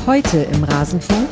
Heute im Rasenfunk.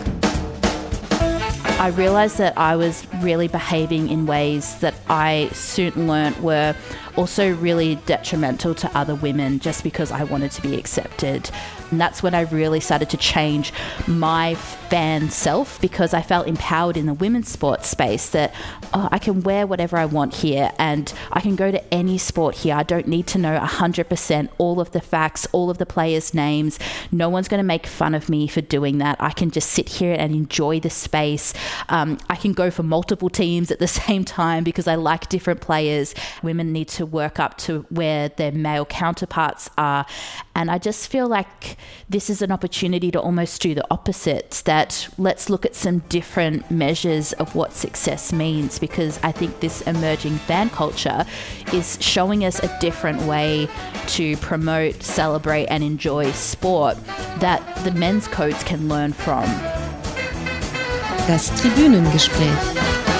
I realised that I was really behaving in ways that I soon learnt were also really detrimental to other women just because I wanted to be accepted. And that's when I really started to change my fan self, because I felt empowered in the women's sports space that I can wear whatever I want here and I can go to any sport here. I don't need to know 100% all of the facts, all of the players' names. No one's going to make fun of me for doing that. I can just sit here and enjoy the space. I can go for multiple teams at the same time because I like different players. Women need to work up to where their male counterparts are. And I just feel like this is an opportunity to almost do the opposite, that let's look at some different measures of what success means, because I think this emerging fan culture is showing us a different way to promote, celebrate and enjoy sport that the men's codes can learn from. Das Tribünengespräch.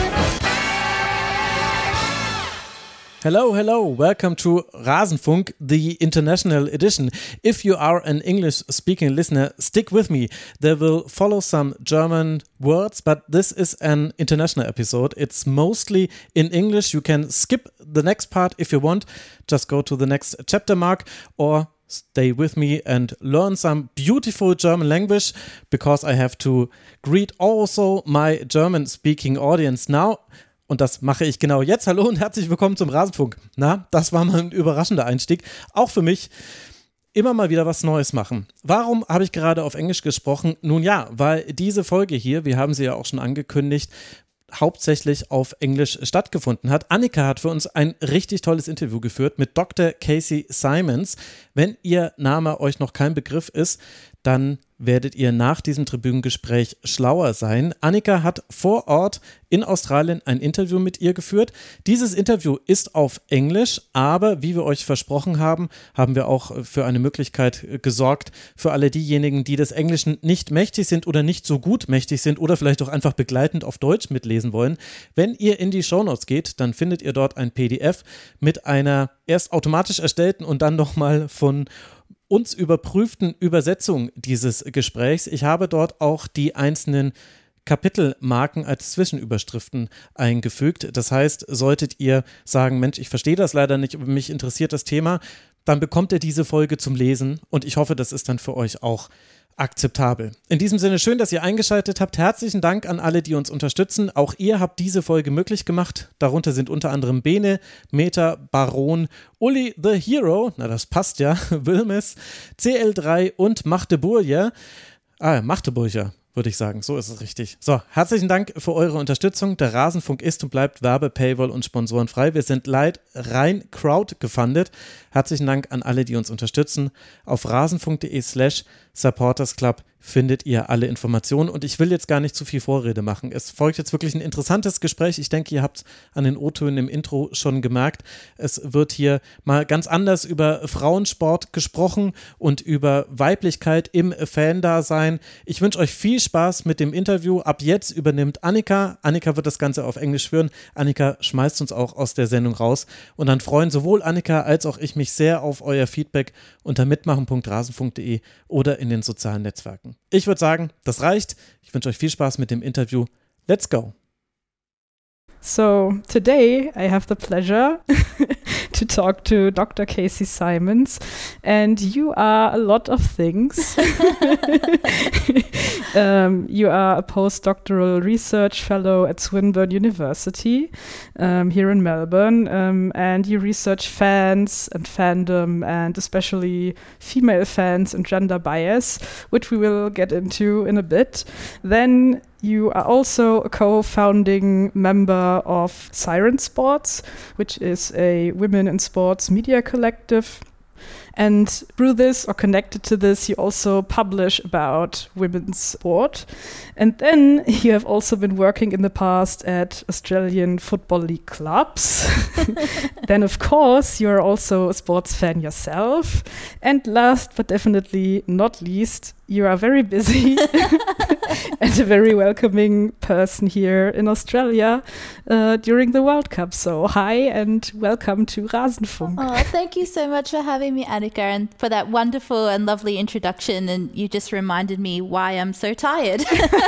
Hello, welcome to Rasenfunk, the international edition. If you are an English-speaking listener, stick with me. There will follow some German words, but this is an international episode. It's mostly in English. You can skip the next part if you want. Just go to the next chapter mark or stay with me and learn some beautiful German language, because I have to greet also my German-speaking audience now. Und das mache ich genau jetzt. Hallo und herzlich willkommen zum Rasenfunk. Na, das war mal ein überraschender Einstieg. Auch für mich. Immer mal wieder was Neues machen. Warum habe ich gerade auf Englisch gesprochen? Nun ja, weil diese Folge hier, wir haben sie ja auch schon angekündigt, hauptsächlich auf Englisch stattgefunden hat. Annika hat für uns ein richtig tolles Interview geführt mit Dr. Casey Simons. Wenn ihr Name euch noch kein Begriff ist, dann werdet ihr nach diesem Tribünengespräch schlauer sein. Annika hat vor Ort in Australien ein Interview mit ihr geführt. Dieses Interview ist auf Englisch, aber wie wir euch versprochen haben, haben wir auch für eine Möglichkeit gesorgt für alle diejenigen, die des Englischen nicht mächtig sind oder nicht so gut mächtig sind oder vielleicht auch einfach begleitend auf Deutsch mitlesen wollen. Wenn ihr in die Shownotes geht, dann findet ihr dort ein PDF mit einer erst automatisch erstellten und dann nochmal von uns überprüften Übersetzung dieses Gesprächs. Ich habe dort auch die einzelnen Kapitelmarken als Zwischenüberschriften eingefügt. Das heißt, solltet ihr sagen, Mensch, ich verstehe das leider nicht, aber mich interessiert das Thema, dann bekommt ihr diese Folge zum Lesen und ich hoffe, das ist dann für euch auch akzeptabel. In diesem Sinne, schön, dass ihr eingeschaltet habt. Herzlichen Dank an alle, die uns unterstützen. Auch ihr habt diese Folge möglich gemacht. Darunter sind unter anderem Bene, Meta, Baron, Uli the Hero, na das passt ja, Wilmes, CL3 und Magdeburger. Magdeburger, würde ich sagen. So ist es richtig. So, herzlichen Dank für eure Unterstützung. Der Rasenfunk ist und bleibt Werbe-, Paywall- und sponsorenfrei. Wir sind rein Crowd gefundet. Herzlichen Dank an alle, die uns unterstützen. Auf rasenfunk.de/supportersclub findet ihr alle Informationen und ich will jetzt gar nicht zu viel Vorrede machen. Es folgt jetzt wirklich ein interessantes Gespräch. Ich denke, ihr habt es an den O-Tönen im Intro schon gemerkt. Es wird hier mal ganz anders über Frauensport gesprochen und über Weiblichkeit im Fan-Dasein. Ich wünsche euch viel Spaß mit dem Interview. Ab jetzt übernimmt Annika. Annika wird das Ganze auf Englisch führen. Annika schmeißt uns auch aus der Sendung raus und dann freuen sowohl Annika als auch ich mich sehr auf euer Feedback unter mitmachen.rasenfunk.de oder in den sozialen Netzwerken. Ich würde sagen, das reicht. Ich wünsche euch viel Spaß mit dem Interview. Let's go! So today I have the pleasure to talk to Dr. Casey Simons, and you are a lot of things. You are a postdoctoral research fellow at Swinburne University here in Melbourne, and you research fans and fandom, and especially female fans and gender bias, which we will get into in a bit. Then you are also a co-founding member of Siren Sports, which is a women in sports media collective. And through this, or connected to this, you also publish about women's sport. And then you have also been working in the past at Australian Football League clubs. Then, of course, you're also a sports fan yourself. And last but definitely not least, you are very busy and a very welcoming person here in Australia during the World Cup. So hi and welcome to Rasenfunk. Oh, thank you so much for having me, Annika. Annika, and for that wonderful and lovely introduction. And you just reminded me why I'm so tired.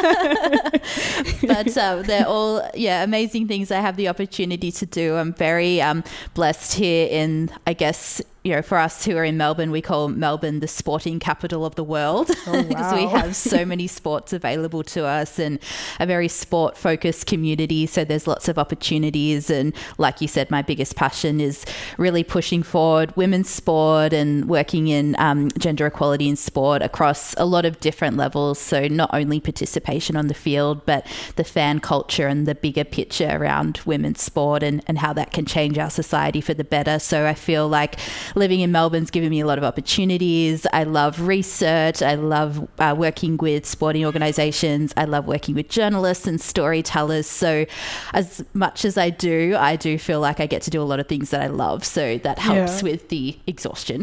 But they're all, amazing things I have the opportunity to do. I'm very blessed here in, I guess, for us who are in Melbourne, we call Melbourne the sporting capital of the world, because we have so many sports available to us and a very sport-focused community. So there's lots of opportunities. And like you said, my biggest passion is really pushing forward women's sport and working in gender equality in sport across a lot of different levels. So not only participation on the field, but the fan culture and the bigger picture around women's sport and how that can change our society for the better. So I feel like living in Melbourne's given me a lot of opportunities. I love research. I love working with sporting organisations. I love working with journalists and storytellers. So as much as I do feel like I get to do a lot of things that I love. So that helps with the exhaustion.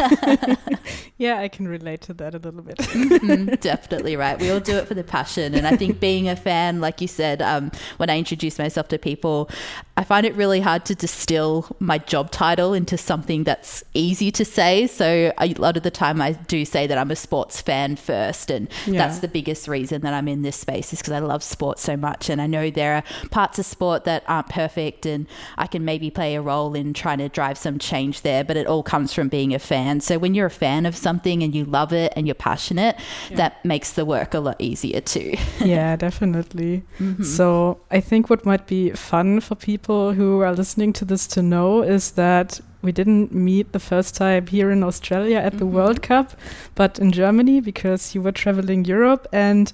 Yeah, I can relate to that a little bit. Definitely right. We all do it for the passion. And I think being a fan, like you said, when I introduce myself to people, I find it really hard to distill my job title into something that's easy to say. So a lot of the time I do say that I'm a sports fan first. And that's the biggest reason that I'm in this space, is because I love sport so much. And I know there are parts of sport that aren't perfect and I can maybe play a role in trying to drive some change there, but it all comes from being a fan. So when you're a fan of something and you love it and you're passionate, that makes the work a lot easier too. Yeah, definitely. So I think what might be fun for people who are listening to this to know is that we didn't meet the first time here in Australia at the World Cup, but in Germany, because you were traveling Europe. And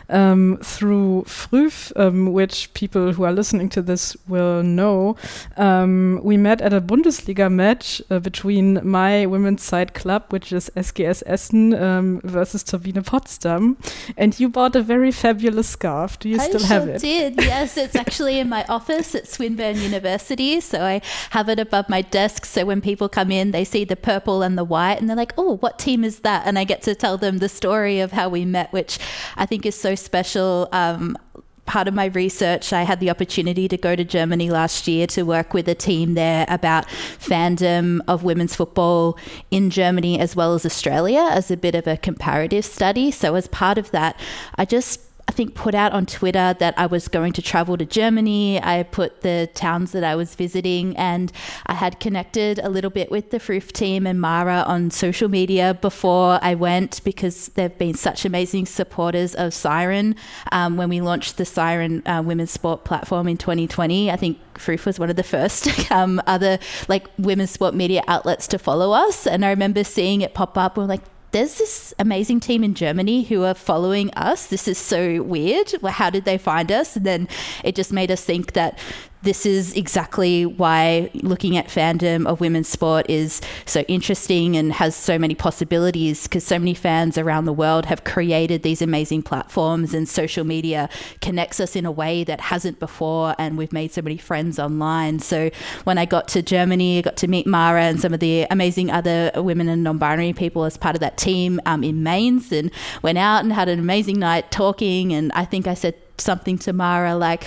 through Früf, which people who are listening to this will know, we met at a Bundesliga match between my women's side club, which is SGS Essen, versus Turbine Potsdam. And you bought a very fabulous scarf. Do you still have it? I did, yes. It's actually in my office at Swinburne University. So I have it above my desk. So when people come in, they see the purple and the white and they're like, oh, what team is that? And I get to tell them the story of how we met, which I think is so special. Part of my research, I had the opportunity to go to Germany last year to work with a team there about fandom of women's football in Germany as well as Australia as a bit of a comparative study. So as part of that, I think put out on Twitter that I was going to travel to Germany. I put the towns that I was visiting, and I had connected a little bit with the Früf team and Mara on social media before I went, because they've been such amazing supporters of Siren. When we launched the Siren women's sport platform in 2020, I think Früf was one of the first other women's sport media outlets to follow us. And I remember seeing it pop up. We're like, there's this amazing team in Germany who are following us. This is so weird. Well, how did they find us? And then it just made us think that this is exactly why looking at fandom of women's sport is so interesting and has so many possibilities, because so many fans around the world have created these amazing platforms, and social media connects us in a way that hasn't before, and we've made so many friends online. So when I got to Germany, I got to meet Mara and some of the amazing other women and non-binary people as part of that team in Mainz, and went out and had an amazing night talking. And I think I said something to Mara like,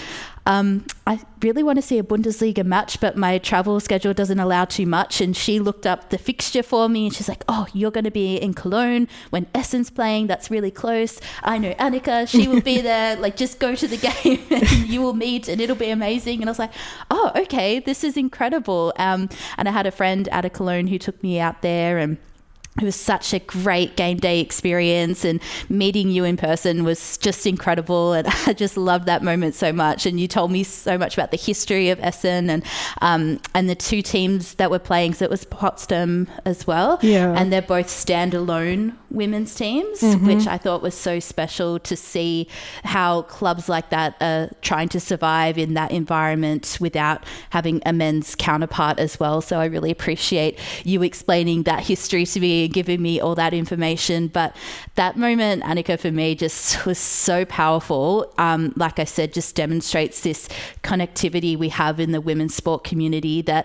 I really want to see a Bundesliga match, but my travel schedule doesn't allow too much. And she looked up the fixture for me and she's like, oh, you're going to be in Cologne when Essen's playing. That's really close. I know Annika, she will be there. Just go to the game and you will meet and it'll be amazing. And I was like, oh, okay, this is incredible. And I had a friend out of Cologne who took me out there, and it was such a great game day experience, and meeting you in person was just incredible. And I just loved that moment so much. And you told me so much about the history of Essen and the two teams that were playing. So it was Potsdam as well. Yeah. And they're both standalone women's teams, which I thought was so special to see how clubs like that are trying to survive in that environment without having a men's counterpart as well. So I really appreciate you explaining that history to me, giving me all that information. But that moment, Annika, for me just was so powerful. Like I said, just demonstrates this connectivity we have in the women's sport community that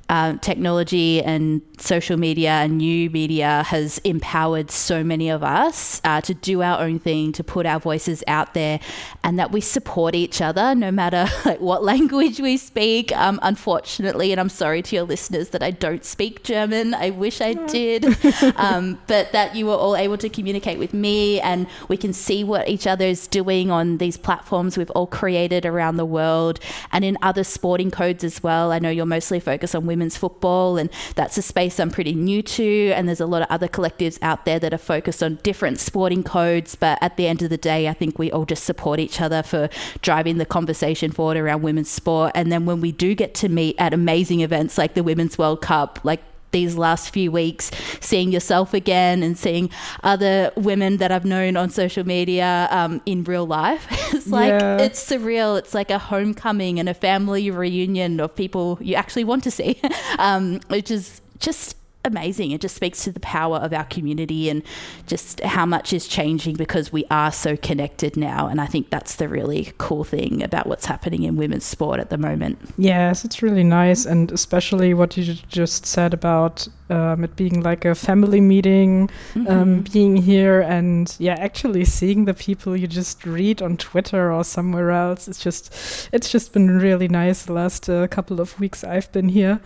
technology and social media and new media has empowered so many of us to do our own thing, to put our voices out there, and that we support each other no matter what language we speak. Unfortunately, and I'm sorry to your listeners that I don't speak German. I wish I did. But that you were all able to communicate with me, and we can see what each other is doing on these platforms we've all created around the world and in other sporting codes as well. I know you're mostly focused on women's football, and that's a space I'm pretty new to, and there's a lot of other collectives out there that are focused on different sporting codes, but at the end of the day I think we all just support each other for driving the conversation forward around women's sport. And then when we do get to meet at amazing events like the Women's World Cup, like these last few weeks, seeing yourself again and seeing other women that I've known on social media in real life, it's like, it's surreal. It's like a homecoming and a family reunion of people you actually want to see, which is just amazing. It just speaks to the power of our community and just how much is changing because we are so connected now. And I think that's the really cool thing about what's happening in women's sport at the moment. Yes, it's really nice. And especially what you just said about it being like a family meeting, being here and actually seeing the people you just read on Twitter or somewhere else. It's just been really nice the last couple of weeks I've been here.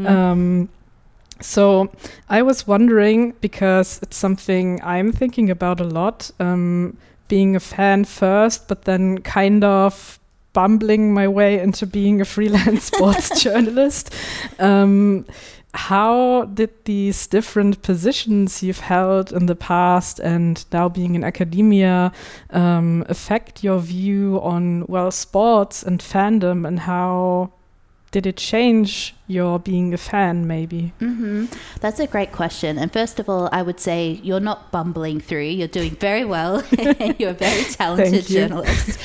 So I was wondering, because it's something I'm thinking about a lot, being a fan first, but then kind of bumbling my way into being a freelance sports journalist. How did these different positions you've held in the past and now being in academia affect your view on, sports and fandom, and how did it change your being a fan, maybe? That's a great question. And first of all, I would say you're not bumbling through. You're doing very well. You're a very talented journalist.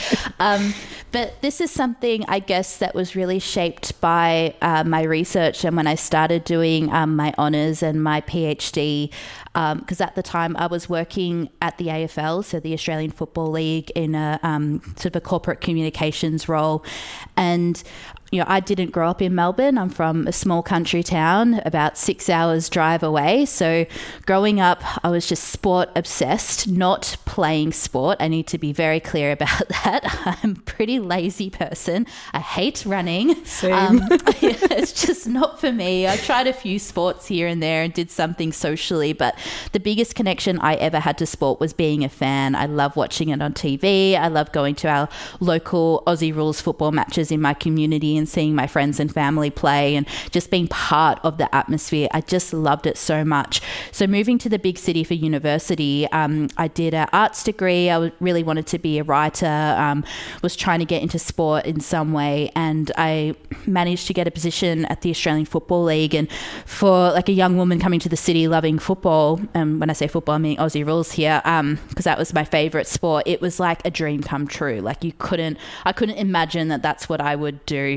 But this is something, I guess, that was really shaped by my research and when I started doing my honours and my PhD, because at the time I was working at the AFL, so the Australian Football League, in a sort of a corporate communications role. And I didn't grow up in Melbourne. I'm from a small country town about 6 hours drive away. So growing up, I was just sport obsessed, not playing sport. I need to be very clear about that. I'm a pretty lazy person. I hate running. Same. It's just not for me. I tried a few sports here and there and did something socially, but the biggest connection I ever had to sport was being a fan. I love watching it on TV. I love going to our local Aussie rules football matches in my community and seeing my friends and family play and just being part of the atmosphere. I just loved it so much. So moving to the big city for university, I did an arts degree. I really wanted to be a writer, was trying to get into sport in some way, and I managed to get a position at the Australian Football League. And for like a young woman coming to the city loving football, when I say football, I mean Aussie rules here, because that was my favourite sport, it was like a dream come true. Like I couldn't imagine that that's what I would do.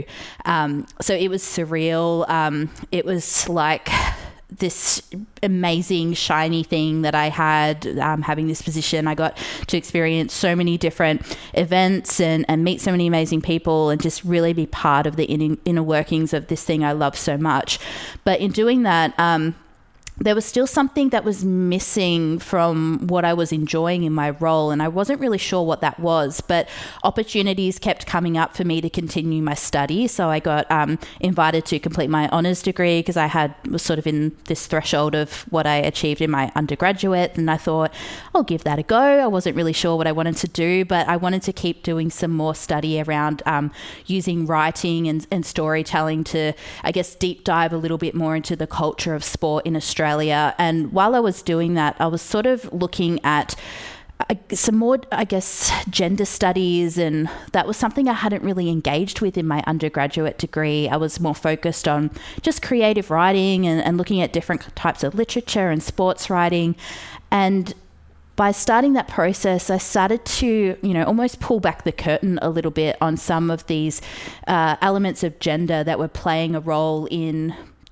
So it was surreal. It was like this amazing shiny thing that I had, having this position. I got to experience so many different events and meet so many amazing people and just really be part of the inner workings of this thing I love so much. But in doing that, there was still something that was missing from what I was enjoying in my role, and I wasn't really sure what that was, but opportunities kept coming up for me to continue my study. So I got invited to complete my honours degree because I was sort of in this threshold of what I achieved in my undergraduate, and I thought, I'll give that a go. I wasn't really sure what I wanted to do, but I wanted to keep doing some more study around using writing and storytelling to, I guess, deep dive a little bit more into the culture of sport in Australia. And while I was doing that, I was sort of looking at some more, I guess, gender studies, and that was something I hadn't really engaged with in my undergraduate degree. I was more focused on just creative writing and looking at different types of literature and sports writing. And by starting that process, I started to, almost pull back the curtain a little bit on some of these elements of gender that were playing a role in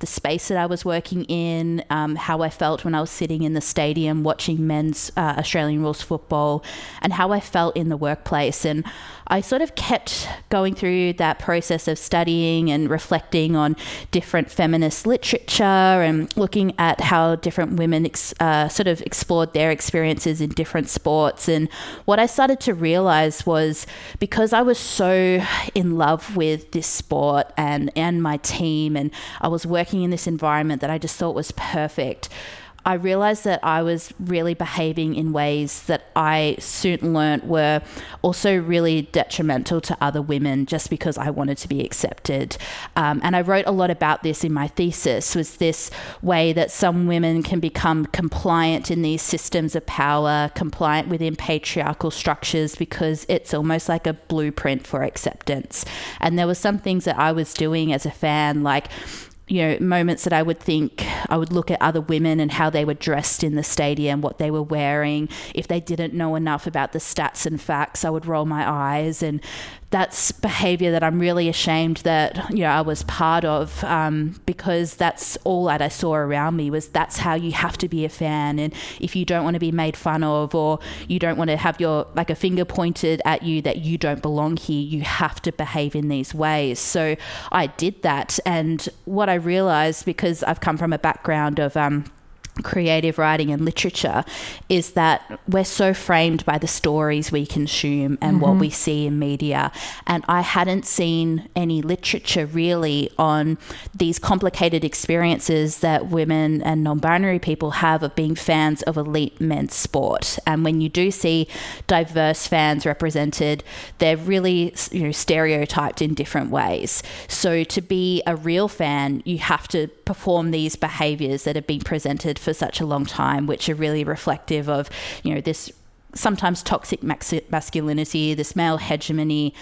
the space that I was working in, how I felt when I was sitting in the stadium watching men's Australian rules football, and how I felt in the workplace. And I sort of kept going through that process of studying and reflecting on different feminist literature and looking at how different women sort of explored their experiences in different sports. And what I started to realize was, because I was so in love with this sport and my team, and I was working in this environment that I just thought was perfect, I realized that I was really behaving in ways that I soon learnt were also really detrimental to other women, just because I wanted to be accepted. And I wrote a lot about this in my thesis, was this way that some women can become compliant in these systems of power, compliant within patriarchal structures, because it's almost like a blueprint for acceptance. And there were some things that I was doing as a fan, like, you know, moments that I would look at other women and how they were dressed in the stadium, what they were wearing. If they didn't know enough about the stats and facts, I would roll my eyes. And that's behavior that I'm really ashamed that, you know, I was part of, because that's all that I saw around me, was that's how you have to be a fan. And if you don't want to be made fun of, or you don't want to have a finger pointed at you that you don't belong here, you have to behave in these ways. So I did that. And what I realized, because I've come from a background of creative writing and literature, is that we're so framed by the stories we consume and what we see in media. And I hadn't seen any literature really on these complicated experiences that women and non-binary people have of being fans of elite men's sport. And when you do see diverse fans represented, they're really, you know, stereotyped in different ways. So to be a real fan, you have to perform these behaviors that have been presented for such a long time, which are really reflective of, you know, this sometimes toxic masculinity, this male hegemony,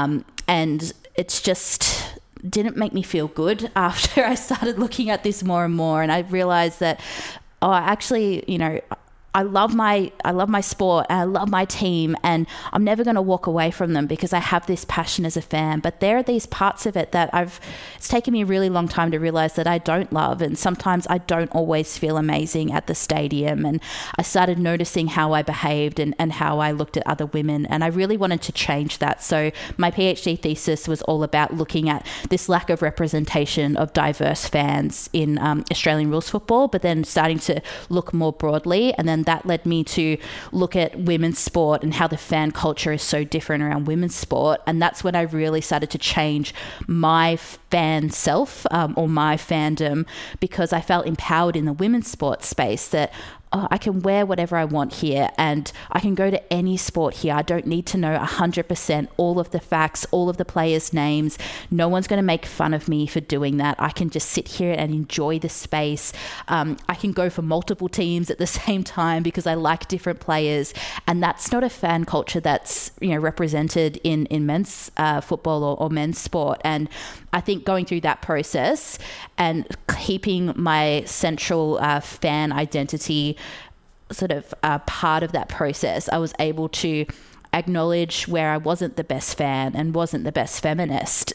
and it's just didn't make me feel good after I started looking at this more and more. And I realized that, actually, you know, I love my sport and I love my team, and I'm never going to walk away from them because I have this passion as a fan. But there are these parts of it that it's taken me a really long time to realize that I don't love. And sometimes I don't always feel amazing at the stadium. And I started noticing how I behaved and how I looked at other women. And I really wanted to change that. So my PhD thesis was all about looking at this lack of representation of diverse fans in Australian rules football, but then starting to look more broadly. And then that led me to look at women's sport and how the fan culture is so different around women's sport. And that's when I really started to change my fan self, or my fandom, because I felt empowered in the women's sport space that, I can wear whatever I want here, and I can go to any sport here. I don't need to know 100% all of the facts, all of the players' names. No one's going to make fun of me for doing that. I can just sit here and enjoy the space. I can go for multiple teams at the same time because I like different players. And that's not a fan culture that's, you know, represented in men's football or men's sport. And I think going through that process and keeping my central fan identity sort of part of that process, I was able to acknowledge where I wasn't the best fan and wasn't the best feminist,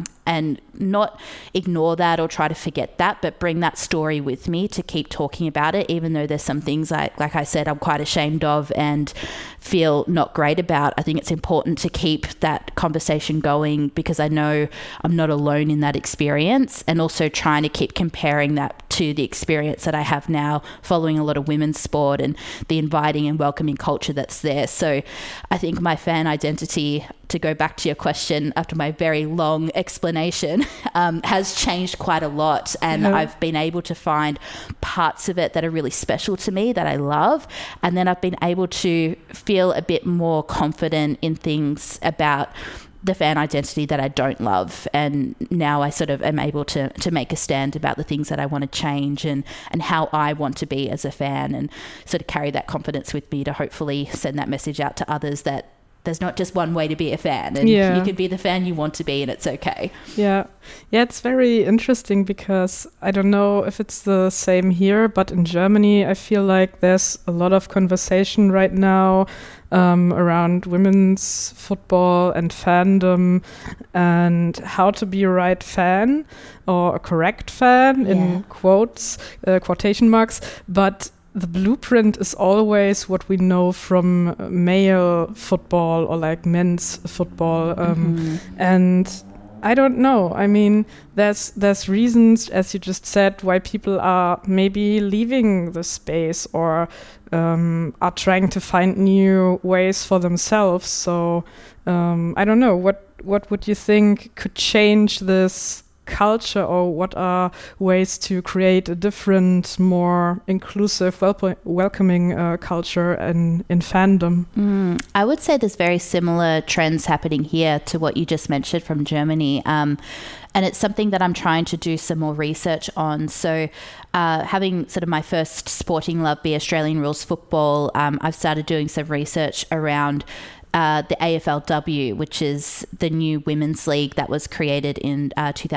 and not ignore that or try to forget that, but bring that story with me to keep talking about it, even though there's some things like I said, I'm quite ashamed of and feel not great about. I think it's important to keep that conversation going because I know I'm not alone in that experience, and also trying to keep comparing that to the experience that I have now following a lot of women's sport and the inviting and welcoming culture that's there. So I think my fan identity, to go back to your question after my very long explanation, has changed quite a lot. And I've been able to find parts of it that are really special to me that I love. And then I've been able to feel a bit more confident in things about the fan identity that I don't love. And now I sort of am able to make a stand about the things that I want to change and how I want to be as a fan, and sort of carry that confidence with me to hopefully send that message out to others that there's not just one way to be a fan, and you can be the fan you want to be, and it's okay. Yeah, it's very interesting because I don't know if it's the same here, but in Germany, I feel like there's a lot of conversation right now around women's football and fandom and how to be a right fan or a correct fan in quotes, quotation marks, but the blueprint is always what we know from male football or like men's football. And I don't know. I mean, there's reasons, as you just said, why people are maybe leaving the space or are trying to find new ways for themselves. So I don't know. What would you think could change this culture, or what are ways to create a different, more inclusive, welcoming culture in fandom? I would say there's very similar trends happening here to what you just mentioned from Germany. And it's something that I'm trying to do some more research on. So having sort of my first sporting love be Australian rules football, I've started doing some research around the AFLW, which is the new women's league that was created in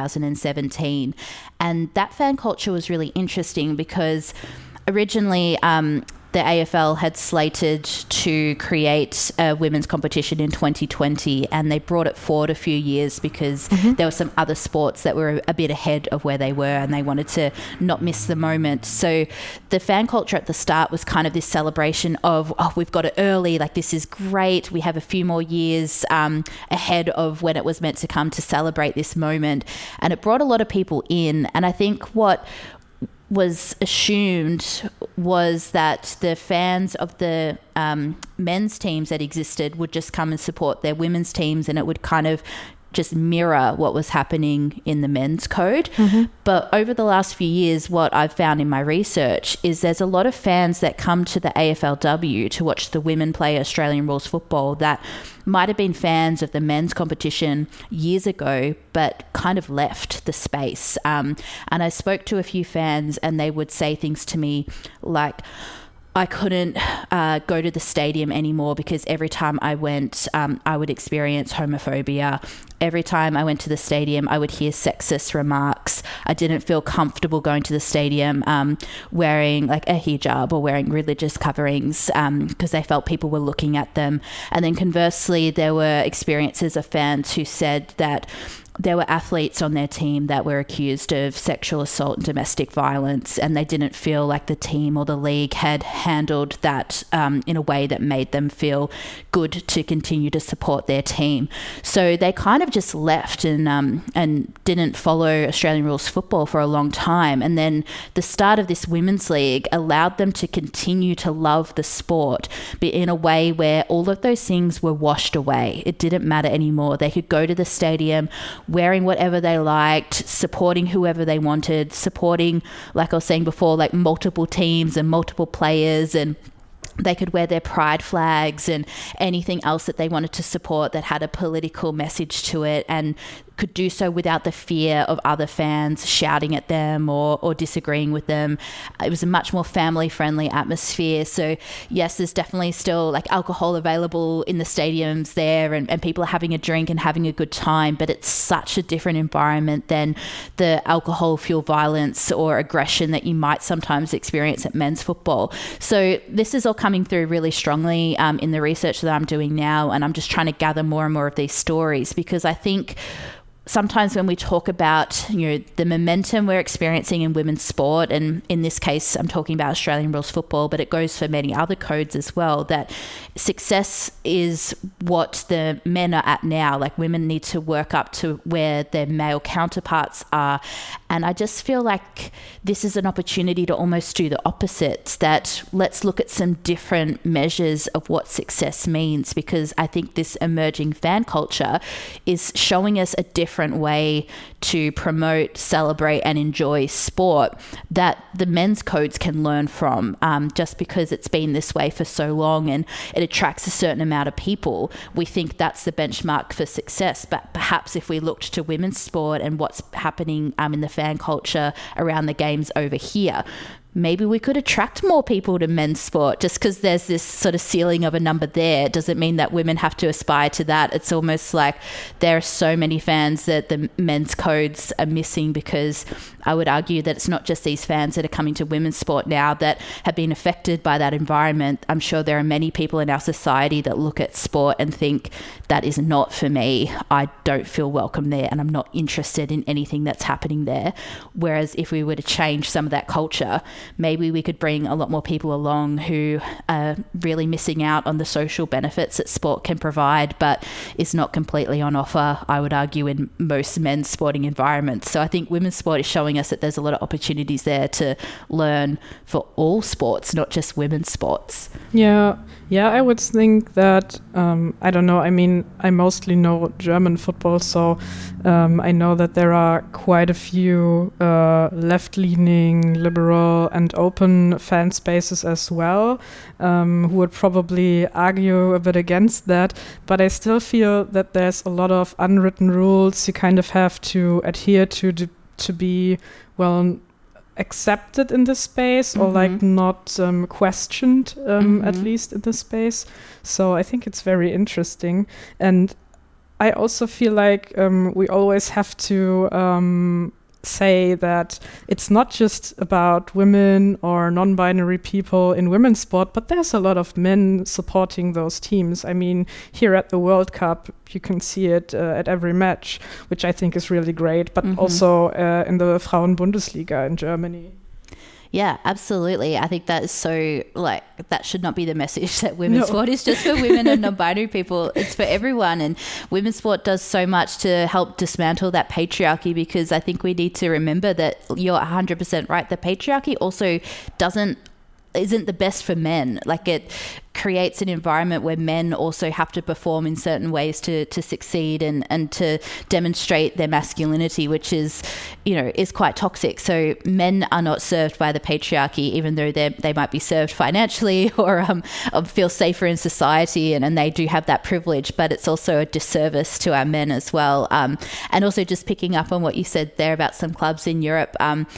2017. And that fan culture was really interesting because originally the AFL had slated to create a women's competition in 2020, and they brought it forward a few years because there were some other sports that were a bit ahead of where they were, and they wanted to not miss the moment. So the fan culture at the start was kind of this celebration of, oh, we've got it early, like this is great, we have a few more years ahead of when it was meant to come to celebrate this moment. And it brought a lot of people in, and I think what was assumed was that the fans of the men's teams that existed would just come and support their women's teams, and it would kind of just mirror what was happening in the men's code. But over the last few years, what I've found in my research is there's a lot of fans that come to the AFLW to watch the women play Australian rules football that might have been fans of the men's competition years ago, but kind of left the space. And I spoke to a few fans, and they would say things to me like, I couldn't go to the stadium anymore because every time I went, I would experience homophobia. Every time I went to the stadium, I would hear sexist remarks. I didn't feel comfortable going to the stadium wearing like a hijab or wearing religious coverings because they felt people were looking at them. And then conversely, there were experiences of fans who said that there were athletes on their team that were accused of sexual assault and domestic violence, and they didn't feel like the team or the league had handled that in a way that made them feel good to continue to support their team. So they kind of just left and didn't follow Australian rules football for a long time. And then the start of this women's league allowed them to continue to love the sport, but in a way where all of those things were washed away. It didn't matter anymore. They could go to the stadium wearing whatever they liked, supporting whoever they wanted, supporting, like I was saying before, like multiple teams and multiple players, and they could wear their pride flags and anything else that they wanted to support that had a political message to it, and could do so without the fear of other fans shouting at them or disagreeing with them. It was a much more family-friendly atmosphere. So yes, there's definitely still like alcohol available in the stadiums there, and people are having a drink and having a good time, but it's such a different environment than the alcohol-fueled violence or aggression that you might sometimes experience at men's football. So this is all coming through really strongly in the research that I'm doing now, and I'm just trying to gather more and more of these stories, because I think sometimes when we talk about, you know, the momentum we're experiencing in women's sport, and in this case, I'm talking about Australian rules football, but it goes for many other codes as well, that success is what the men are at now. Like, women need to work up to where their male counterparts are. And I just feel like this is an opportunity to almost do the opposite, that let's look at some different measures of what success means, because I think this emerging fan culture is showing us a different way to promote, celebrate and enjoy sport that the men's codes can learn from. Just because it's been this way for so long and it attracts a certain amount of people, we think that's the benchmark for success. But perhaps if we looked to women's sport and what's happening in the fan culture around the games over here, maybe we could attract more people to men's sport. Just because there's this sort of ceiling of a number there doesn't mean that women have to aspire to that. It's almost like there are so many fans that the men's codes are missing, because I would argue that it's not just these fans that are coming to women's sport now that have been affected by that environment. I'm sure there are many people in our society that look at sport and think that is not for me. I don't feel welcome there and I'm not interested in anything that's happening there. Whereas if we were to change some of that culture, maybe we could bring a lot more people along who are really missing out on the social benefits that sport can provide, but is not completely on offer, I would argue, in most men's sporting environments. So I think women's sport is showing us that there's a lot of opportunities there to learn for all sports, not just women's sports. Yeah, I would think that, I don't know, I mean, I mostly know German football, so I know that there are quite a few left-leaning, liberal and open fan spaces as well, who would probably argue a bit against that, but I still feel that there's a lot of unwritten rules you kind of have to adhere to be, well, accepted in this space, or like not questioned, at least in this space. So I think it's very interesting. And I also feel like we always have to say that it's not just about women or non-binary people in women's sport, but there's a lot of men supporting those teams. I mean, here at the World Cup, you can see it at every match, which I think is really great, but also in the Frauen-Bundesliga in Germany. Yeah, absolutely. I think that is so, like, that should not be the message that women's sport is just for women and non-binary people. It's for everyone. And women's sport does so much to help dismantle that patriarchy, because I think we need to remember that you're 100% right. The patriarchy also isn't the best for men. Like, it creates an environment where men also have to perform in certain ways to succeed and to demonstrate their masculinity, which is quite toxic. So men are not served by the patriarchy, even though they might be served financially or feel safer in society, and they do have that privilege, but it's also a disservice to our men as well. And also, just picking up on what you said there about some clubs in Europe,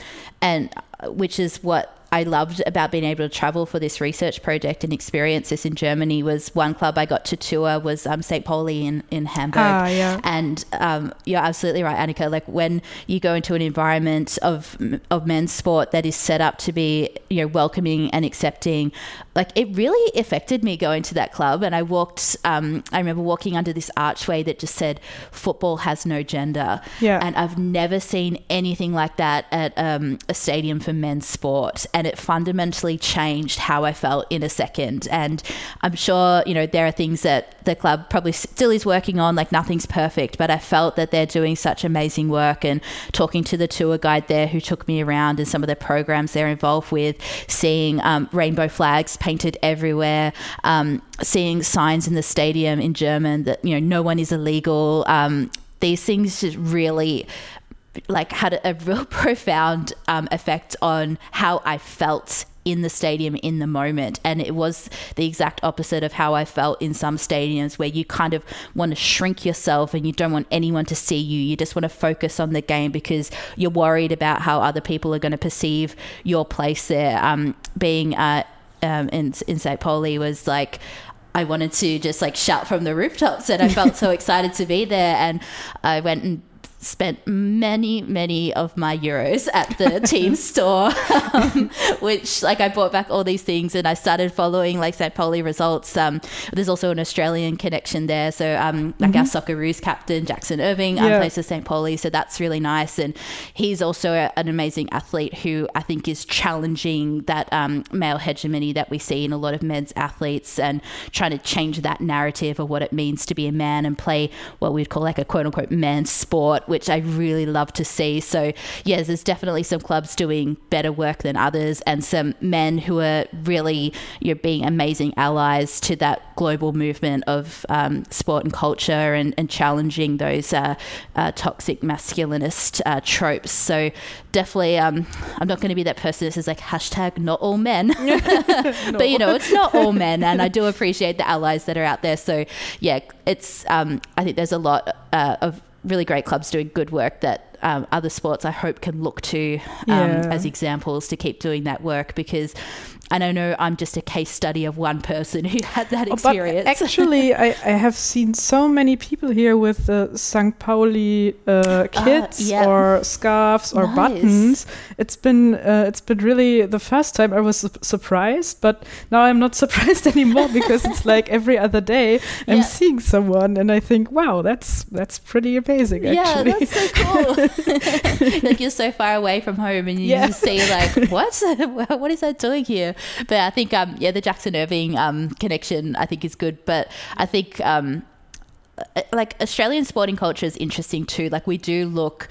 and which is what I loved about being able to travel for this research project and experience this in Germany, was one club I got to tour was St. Pauli in Hamburg. Yeah. And you're absolutely right, Annika. Like, when you go into an environment of men's sport that is set up to be, welcoming and accepting, like, it really affected me going to that club. And I remember walking under this archway that just said, "Football has no gender." Yeah. And I've never seen anything like that at a stadium for men's sport. And it fundamentally changed how I felt in a second. And I'm sure, there are things that the club probably still is working on, like nothing's perfect, but I felt that they're doing such amazing work. And talking to the tour guide there who took me around and some of the programs they're involved with, seeing rainbow flags painted everywhere, seeing signs in the stadium in German that, no one is illegal. These things just really had a real profound effect on how I felt in the stadium in the moment. And it was the exact opposite of how I felt in some stadiums, where you kind of want to shrink yourself and you don't want anyone to see you. You just want to focus on the game because you're worried about how other people are going to perceive your place there. Being in St. Pauli was like, I wanted to just shout from the rooftops, and I felt so excited to be there. And I went and spent many of my euros at the team store, which I bought back all these things, and I started following St. Pauli results. There's also an Australian connection there, so our Socceroos captain Jackson Irving plays for St. Pauli, so that's really nice. And he's also an amazing athlete who I think is challenging that male hegemony that we see in a lot of men's athletes, and trying to change that narrative of what it means to be a man and play what we'd call a quote unquote man's sport, which I really love to see. So yes, there's definitely some clubs doing better work than others, and some men who are really being amazing allies to that global movement of sport and culture, and challenging those toxic masculinist tropes. So definitely I'm not going to be that person that says hashtag not all men. No. But it's not all men, and I do appreciate the allies that are out there. So yeah, it's I think there's a lot of really great clubs doing good work that other sports I hope can look to as examples to keep doing that work, because I don't know, I'm just a case study of one person who had that experience. But actually, I have seen so many people here with St. Pauli kits or scarves or buttons. It's been really the first time I was surprised, but now I'm not surprised anymore, because it's like every other day I'm seeing someone and I think, wow, that's pretty amazing. Actually. Yeah, that's so cool. Like you're so far away from home and you just see like, what is that doing here? But I think, the Jackson Irving connection, I think, is good. But I think, like, Australian sporting culture is interesting too. Like, we do look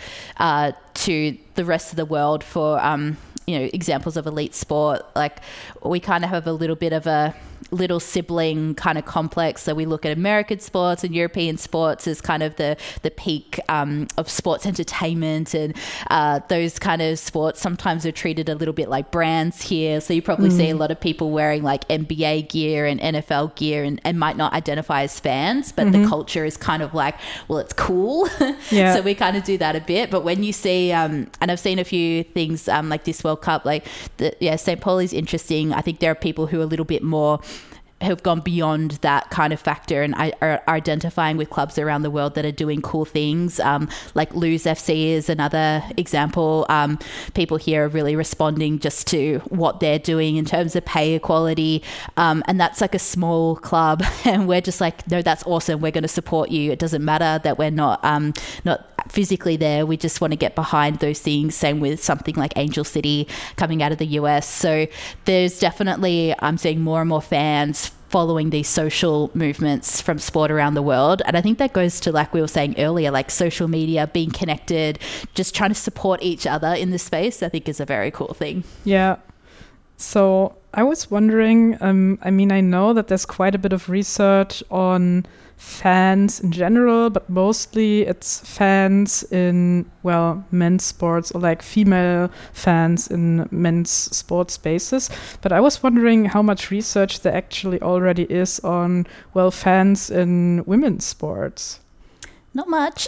to the rest of the world for, examples of elite sport. Like, we kind of have a little bit of a little sibling kind of complex. So we look at American sports and European sports as kind of the peak of sports entertainment, and those kind of sports sometimes are treated a little bit like brands here. So you probably see a lot of people wearing like NBA gear and NFL gear and might not identify as fans, but the culture is kind of like, well, it's cool. So we kind of do that a bit. But when you see, and I've seen a few things like this World Cup, like St. Pauli's interesting. I think there are people who are a little bit more, have gone beyond that kind of factor and are identifying with clubs around the world that are doing cool things. Like Luz FC is another example. People here are really responding just to what they're doing in terms of pay equality. And that's like a small club and we're just like, no, that's awesome. We're going to support you. It doesn't matter that we're not physically there. We just want to get behind those things. Same with something like Angel City coming out of the US. So there's definitely, I'm seeing more and more fans following these social movements from sport around the world. And I think that goes to, like we were saying earlier, like social media, being connected, just trying to support each other in this space, I think is a very cool thing. Yeah. So I was wondering, I know that there's quite a bit of research on fans in general, but mostly it's fans in, men's sports, or like female fans in men's sports spaces. But I was wondering how much research there actually already is on, fans in women's sports. Not much.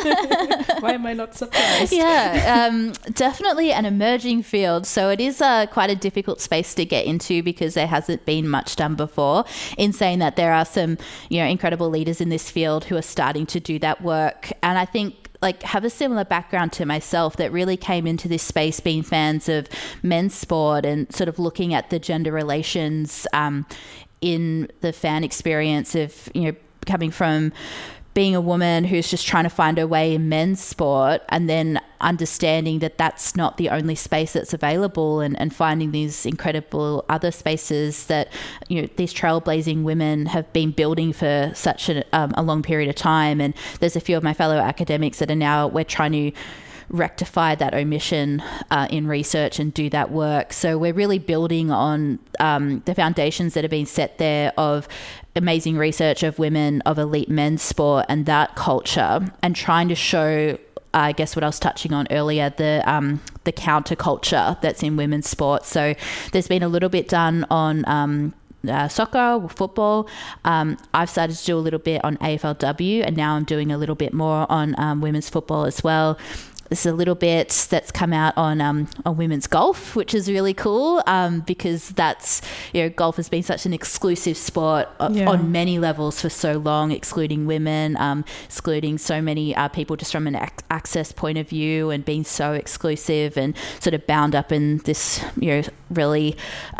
Why am I not surprised? Yeah, definitely an emerging field. So it is quite a difficult space to get into because there hasn't been much done before. In saying that, there are some, incredible leaders in this field who are starting to do that work. And I think have a similar background to myself that really came into this space being fans of men's sport and sort of looking at the gender relations in the fan experience of, coming from being a woman who's just trying to find her way in men's sport, and then understanding that that's not the only space that's available, and finding these incredible other spaces that, these trailblazing women have been building for such a long period of time. And there's a few of my fellow academics that are now, we're trying to rectify that omission in research and do that work. So we're really building on the foundations that have been set there of amazing research of women, of elite men's sport and that culture, and trying to show, I guess what I was touching on earlier, the counterculture that's in women's sport. So there's been a little bit done on soccer, football. I've started to do a little bit on AFLW, and now I'm doing a little bit more on women's football as well. There's a little bit that's come out on women's golf, which is really cool because that's, golf has been such an exclusive sport on many levels for so long, excluding women, excluding so many people just from an access point of view, and being so exclusive and sort of bound up in this, really,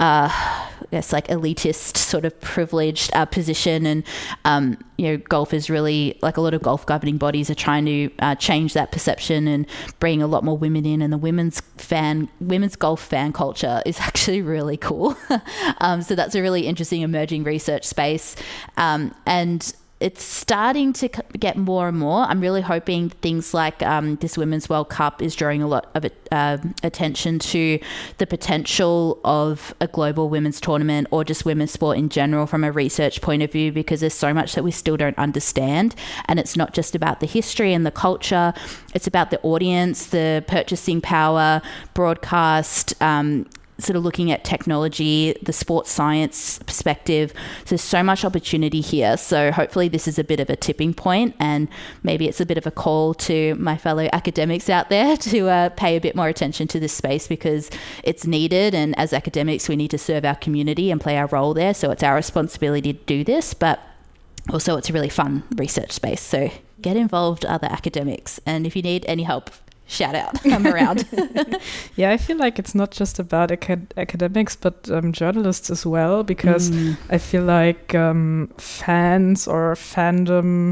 elitist sort of privileged position. And, golf is really, like, a lot of golf governing bodies are trying to change that perception and bring a lot more women in, and the women's golf fan culture is actually really cool. So that's a really interesting emerging research space. And it's starting to get more and more. I'm really hoping things like this Women's World Cup is drawing a lot of attention to the potential of a global women's tournament, or just women's sport in general from a research point of view, because there's so much that we still don't understand. And it's not just about the history and the culture. It's about the audience, the purchasing power, broadcast, sort of looking at technology, the sports science perspective. There's so much opportunity here. So hopefully this is a bit of a tipping point, and maybe it's a bit of a call to my fellow academics out there to pay a bit more attention to this space, because it's needed. And as academics, we need to serve our community and play our role there. So it's our responsibility to do this, but also it's a really fun research space. So get involved, other academics. And if you need any help, shout out. I'm around. Yeah, I feel like it's not just about academics, but journalists as well, because I feel like fans or fandom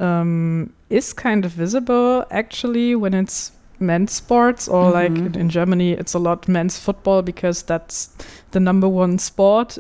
is kind of visible actually when it's men's sports, or like in Germany it's a lot men's football because that's the number one sport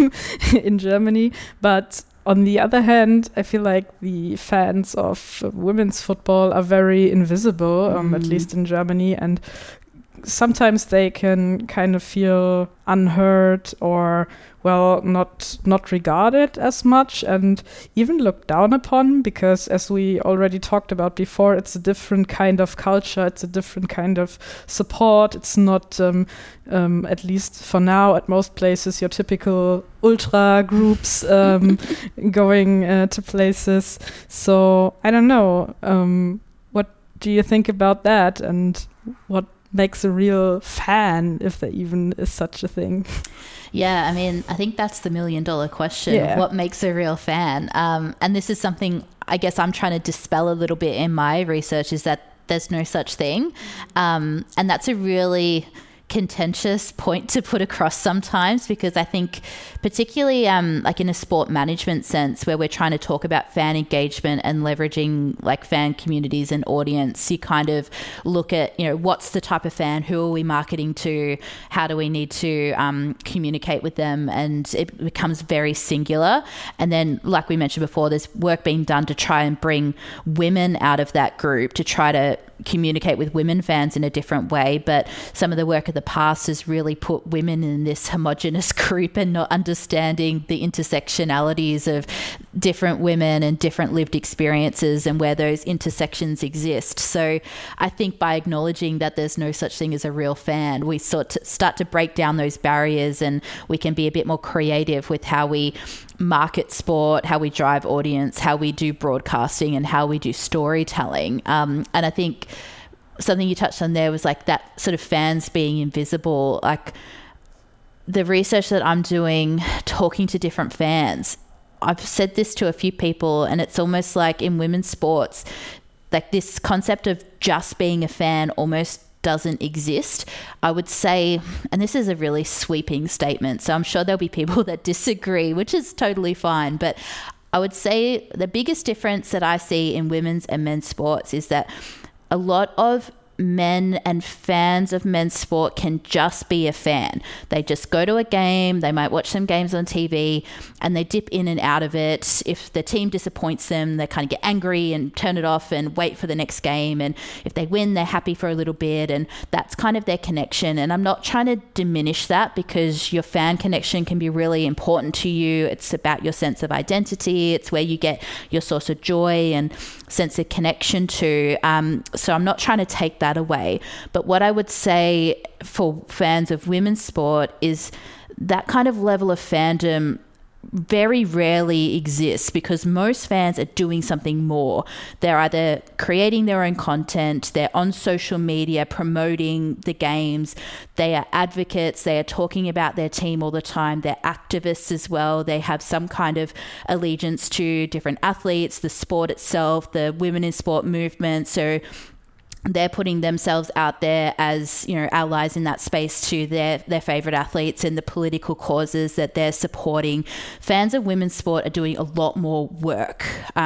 in Germany. But on the other hand, I feel like the fans of women's football are very invisible, at least in Germany, and sometimes they can kind of feel unheard or, well, not regarded as much, and even looked down upon, because as we already talked about before, it's a different kind of culture, it's a different kind of support. It's not, at least for now, at most places, your typical ultra groups going to places. So I don't know. What do you think about that, and what makes a real fan, if there even is such a thing? Yeah, I mean, I think that's the $1 million question. Yeah. What makes a real fan? And this is something I guess I'm trying to dispel a little bit in my research, is that there's no such thing. And that's a really contentious point to put across sometimes, because I think particularly like in a sport management sense, where we're trying to talk about fan engagement and leveraging like fan communities and audience, you kind of look at, you know, what's the type of fan, who are we marketing to, how do we need to communicate with them, and it becomes very singular. And then, like we mentioned before, there's work being done to try and bring women out of that group, to try to communicate with women fans in a different way. But some of the work of the past has really put women in this homogenous group and not understanding the intersectionalities of different women and different lived experiences and where those intersections exist. So I think by acknowledging that there's no such thing as a real fan, we start to break down those barriers, and we can be a bit more creative with how we market sport, how we drive audience, how we do broadcasting, and how we do storytelling. And I think something you touched on there was like that sort of fans being invisible. Like the research that I'm doing, talking to different fans, I've said this to a few people, and it's almost like in women's sports, like this concept of just being a fan almost doesn't exist. I would say, and this is a really sweeping statement, so I'm sure there'll be people that disagree, which is totally fine, but I would say the biggest difference that I see in women's and men's sports is that a lot of men and fans of men's sport can just be a fan. They just go to a game, they might watch some games on TV, and they dip in and out of it. If the team disappoints them, they kind of get angry and turn it off and wait for the next game. And if they win, they're happy for a little bit, and that's kind of their connection. And I'm not trying to diminish that, because your fan connection can be really important to you. It's about your sense of identity. It's where you get your source of joy and sense of connection to. So I'm not trying to take that away. But what I would say for fans of women's sport is that kind of level of fandom very rarely exists, because most fans are doing something more. They're either creating their own content, they're on social media promoting the games, they are advocates, they are talking about their team all the time, they're activists as well, they have some kind of allegiance to different athletes, the sport itself, the women in sport movement. So they're putting themselves out there as, you know, allies in that space to their favorite athletes and the political causes that they're supporting. Fans of women's sport are doing a lot more work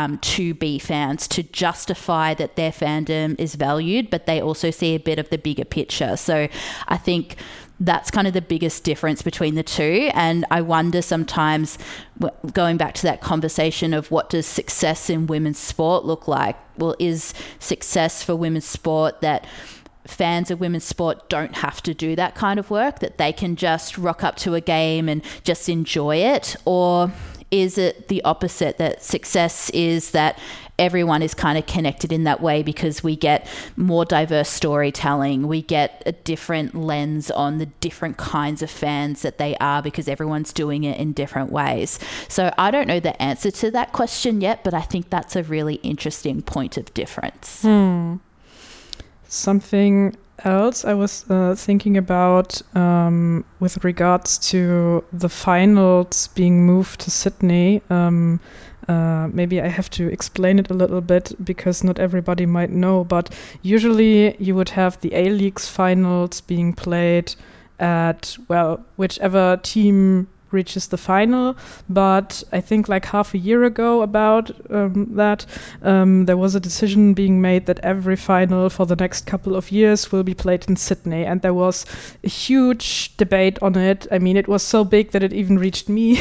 to be fans, to justify that their fandom is valued, but they also see a bit of the bigger picture. So I think that's kind of the biggest difference between the two. And I wonder sometimes, going back to that conversation of what does success in women's sport look like? Well, is success for women's sport that fans of women's sport don't have to do that kind of work, that they can just rock up to a game and just enjoy it? Or is it the opposite, that success is that everyone is kind of connected in that way because we get more diverse storytelling. We get a different lens on the different kinds of fans that they are because everyone's doing it in different ways. So I don't know the answer to that question yet, but I think that's a really interesting point of difference. Something else I was thinking about with regards to the finals being moved to Sydney. Maybe I have to explain it a little bit because not everybody might know, but usually you would have the A-League's finals being played at, well, whichever team reaches the final. But I think like half a year ago about that, there was a decision being made that every final for the next couple of years will be played in Sydney. And there was a huge debate on it. I mean, it was so big that it even reached me.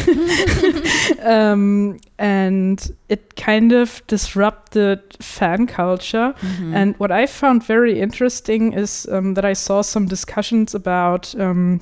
And it kind of disrupted fan culture. And what I found very interesting is that I saw some discussions about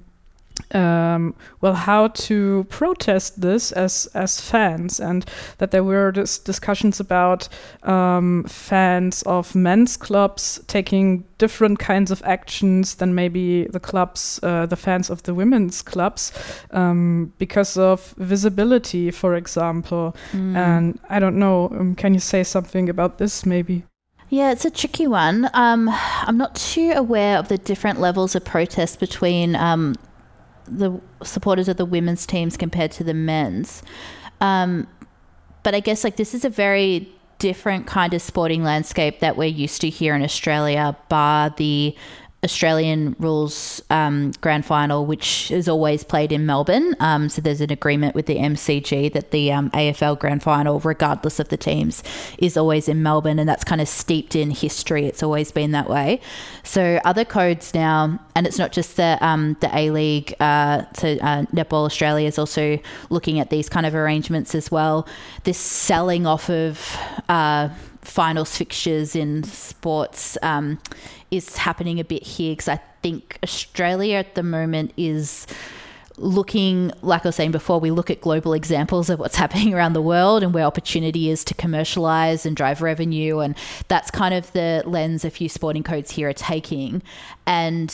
how to protest this as fans, and that there were discussions about fans of men's clubs taking different kinds of actions than maybe the fans of the women's clubs, because of visibility, for example. And I don't know, can you say something about this maybe? Yeah, it's a tricky one. I'm not too aware of the different levels of protest between the supporters of the women's teams compared to the men's. But I guess like this is a very different kind of sporting landscape that we're used to here in Australia, bar the Australian rules grand final, which is always played in Melbourne. So there's an agreement with the MCG that the AFL grand final, regardless of the teams, is always in Melbourne, and that's kind of steeped in history. It's always been that way. So other codes now, and it's not just the A-League, so Netball Australia is also looking at these kind of arrangements as well. This selling off of finals fixtures in sports is happening a bit here, because I think Australia at the moment is looking, like I was saying before, we look at global examples of what's happening around the world and where opportunity is to commercialize and drive revenue, and that's kind of the lens a few sporting codes here are taking. And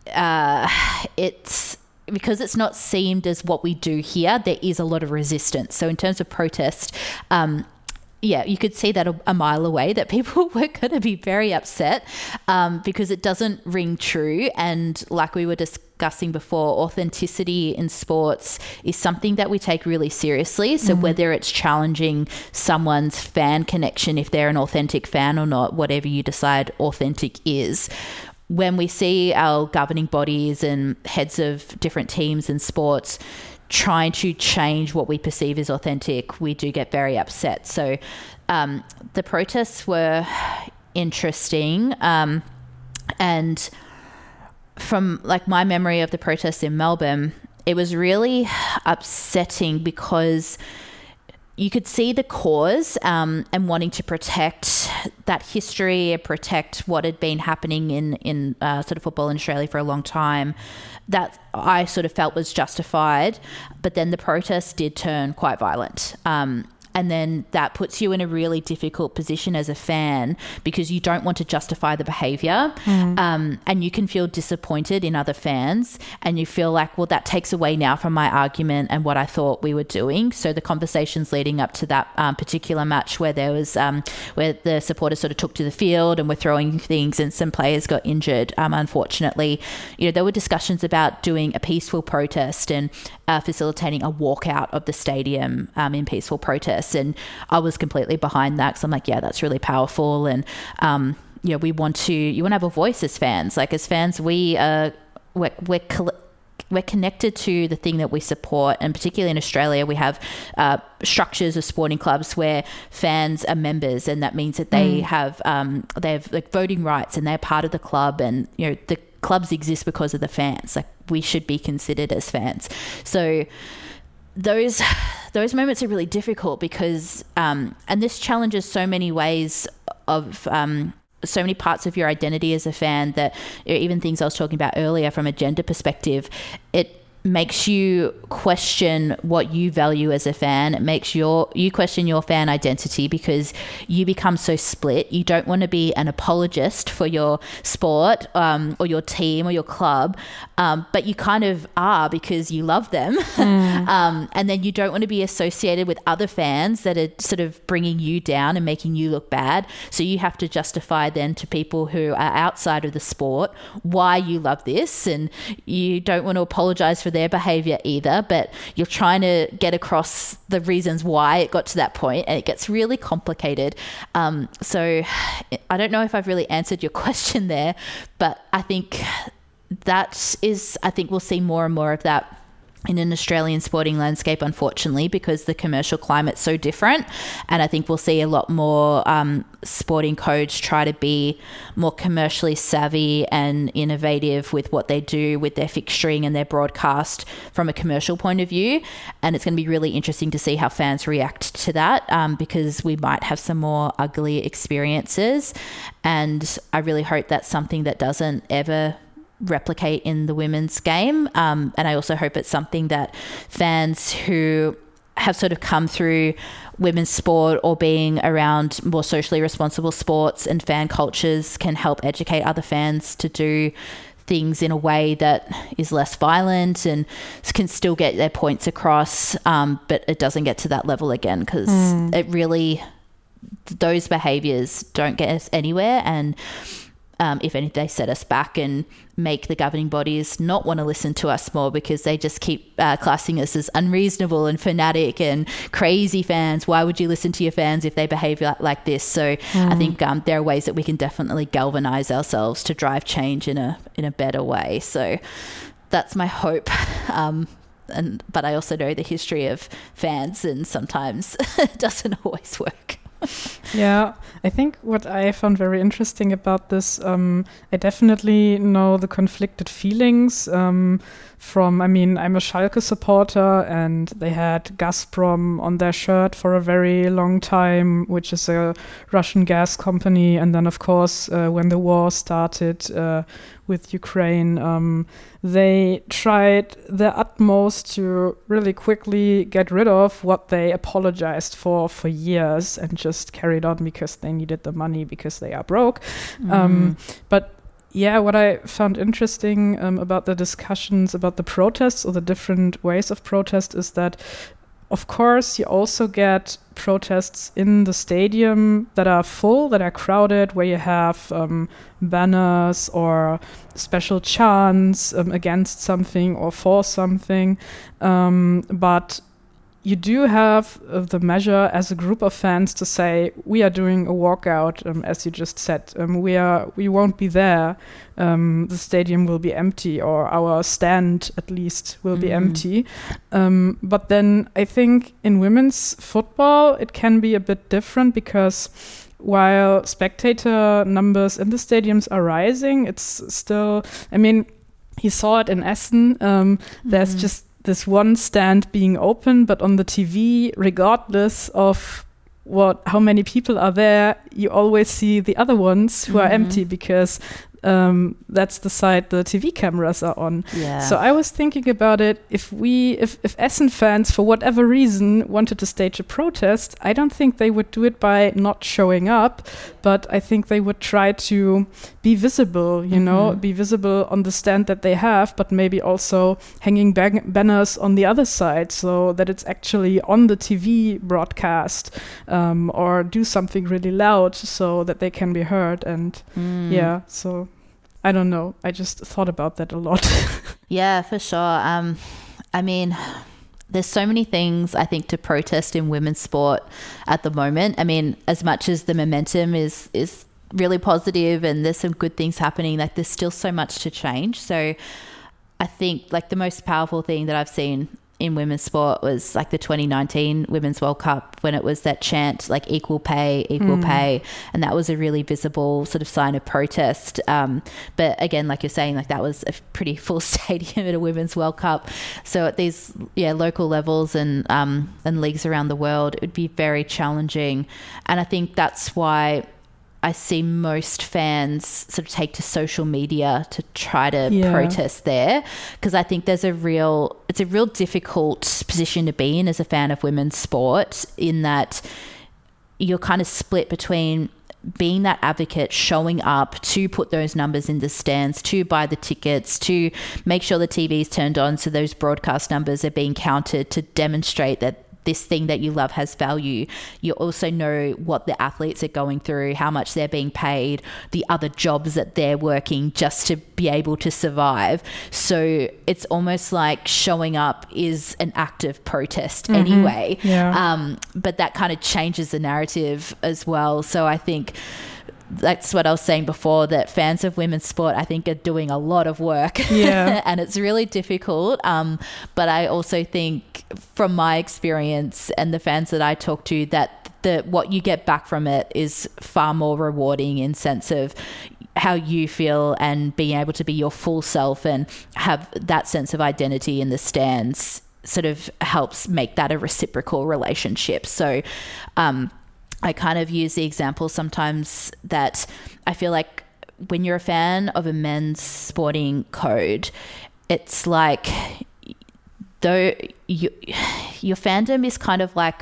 it's because it's not seen as what we do here, there is a lot of resistance. So in terms of protest, yeah, you could see that a mile away, that people were going to be very upset because it doesn't ring true. And like we were discussing before, authenticity in sports is something that we take really seriously. So whether it's challenging someone's fan connection, if they're an authentic fan or not, whatever you decide authentic is, when we see our governing bodies and heads of different teams and sports trying to change what we perceive as authentic, we do get very upset. So the protests were interesting. And from like my memory of the protests in Melbourne, it was really upsetting because you could see the cause and wanting to protect that history and protect what had been happening in sort of football in Australia for a long time, that I sort of felt was justified. But then the protests did turn quite violent. And then that puts you in a really difficult position as a fan because you don't want to justify the behaviour, and you can feel disappointed in other fans, and you feel like, well, that takes away now from my argument and what I thought we were doing. So the conversations leading up to that particular match where there was where the supporters sort of took to the field and were throwing things and some players got injured, unfortunately, there were discussions about doing a peaceful protest and facilitating a walkout of the stadium in peaceful protest. And I was completely behind that because I'm like, yeah, that's really powerful. And, you want to have a voice as fans. Like as fans, we're connected to the thing that we support. And particularly in Australia, we have structures of sporting clubs where fans are members. And that means that they have like voting rights and they're part of the club. And, the clubs exist because of the fans. Like we should be considered as fans. So those moments are really difficult because and this challenges so many ways of so many parts of your identity as a fan, that even things I was talking about earlier from a gender perspective, it makes you question what you value as a fan. It makes you question your fan identity because you become so split. You don't want to be an apologist for your sport or your team or your club, but you kind of are because you love them. And then you don't want to be associated with other fans that are sort of bringing you down and making you look bad. So you have to justify then to people who are outside of the sport why you love this, and you don't want to apologize for their behavior either, but you're trying to get across the reasons why it got to that point, and it gets really complicated. So I don't know if I've really answered your question there, but I think we'll see more and more of that in an Australian sporting landscape, unfortunately, because the commercial climate's so different. And I think we'll see a lot more sporting codes try to be more commercially savvy and innovative with what they do with their fixturing and their broadcast from a commercial point of view. And it's going to be really interesting to see how fans react to that, because we might have some more ugly experiences. And I really hope that's something that doesn't ever replicate in the women's game. And I also hope it's something that fans who have sort of come through women's sport or being around more socially responsible sports and fan cultures can help educate other fans to do things in a way that is less violent and can still get their points across, but it doesn't get to that level again, because it really, those behaviours don't get us anywhere. And if anything, they set us back and make the governing bodies not want to listen to us more, because they just keep classing us as unreasonable and fanatic and crazy fans. Why would you listen to your fans if they behave like this? So I think there are ways that we can definitely galvanize ourselves to drive change in a better way. So that's my hope. But I also know the history of fans, and sometimes it doesn't always work. Yeah, I think what I found very interesting about this, I definitely know the conflicted feelings I'm a Schalke supporter, and they had Gazprom on their shirt for a very long time, which is a Russian gas company. And then, of course, when the war started with Ukraine, they tried their utmost to really quickly get rid of what they apologized for years, and just carried on because they needed the money, because they are broke. But yeah, what I found interesting about the discussions about the protests, or the different ways of protest, is that, of course, you also get protests in the stadium that are full, that are crowded, where you have banners or special chants against something or for something. But you do have the measure as a group of fans to say, we are doing a walkout, as you just said. We won't be there. The stadium will be empty, or our stand at least will be empty. But then I think in women's football, it can be a bit different, because while spectator numbers in the stadiums are rising, it's still, you saw it in Essen. There's just this one stand being open, but on the TV, regardless of how many people are there, you always see the other ones who are empty, because that's the side the TV cameras are on. Yeah. So I was thinking about it, if Essen fans, for whatever reason, wanted to stage a protest, I don't think they would do it by not showing up, but I think they would try to be visible, be visible on the stand that they have, but maybe also hanging banners on the other side, so that it's actually on the TV broadcast, or do something really loud so that they can be heard. And so I don't know. I just thought about that a lot. Yeah, for sure. There's so many things, I think, to protest in women's sport at the moment. As much as the momentum is really positive and there's some good things happening, like, there's still so much to change. So I think, like, the most powerful thing that I've seen in women's sport was, like, the 2019 Women's World Cup, when it was that chant, like, equal pay, and that was a really visible sort of sign of protest. But again, like you're saying, like, that was a pretty full stadium at a Women's World Cup. So at these local levels and leagues around the world, it would be very challenging. And I think that's why I see most fans sort of take to social media to try to protest there, because I think it's a real difficult position to be in as a fan of women's sport, in that you're kind of split between being that advocate, showing up to put those numbers in the stands, to buy the tickets, to make sure the TV is turned on so those broadcast numbers are being counted, to demonstrate that this thing that you love has value. You also know what the athletes are going through, how much they're being paid, the other jobs that they're working just to be able to survive. So it's almost like showing up is an act of protest anyway. But that kind of changes the narrative as well. So I think that's what I was saying before, that fans of women's sport, I think, are doing a lot of work. And it's really difficult. But I also think, from my experience and the fans that I talk to, that what you get back from it is far more rewarding, in sense of how you feel and being able to be your full self and have that sense of identity in the stands sort of helps make that a reciprocal relationship. So, I kind of use the example sometimes that I feel like when you're a fan of a men's sporting code, it's like, though your fandom is kind of like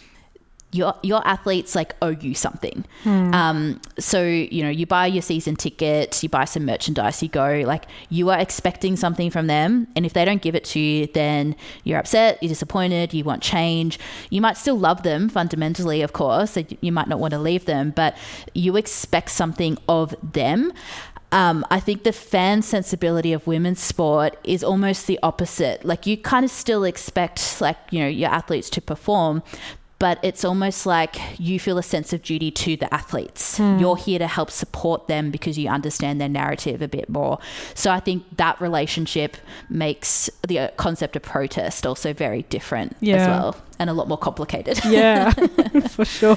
your athletes like owe you something. So, you know, you buy your season ticket, you buy some merchandise, you go, like, you are expecting something from them. And if they don't give it to you, then you're upset, you're disappointed, you want change. You might still love them fundamentally, of course. You might not want to leave them, but you expect something of them. I think the fan sensibility of women's sport is almost the opposite. Like, you kind of still expect, like, you know, your athletes to perform, but it's almost like you feel a sense of duty to the athletes. You're here to help support them because you understand their narrative a bit more. So I think that relationship makes the concept of protest also very different as well, and a lot more complicated. For sure.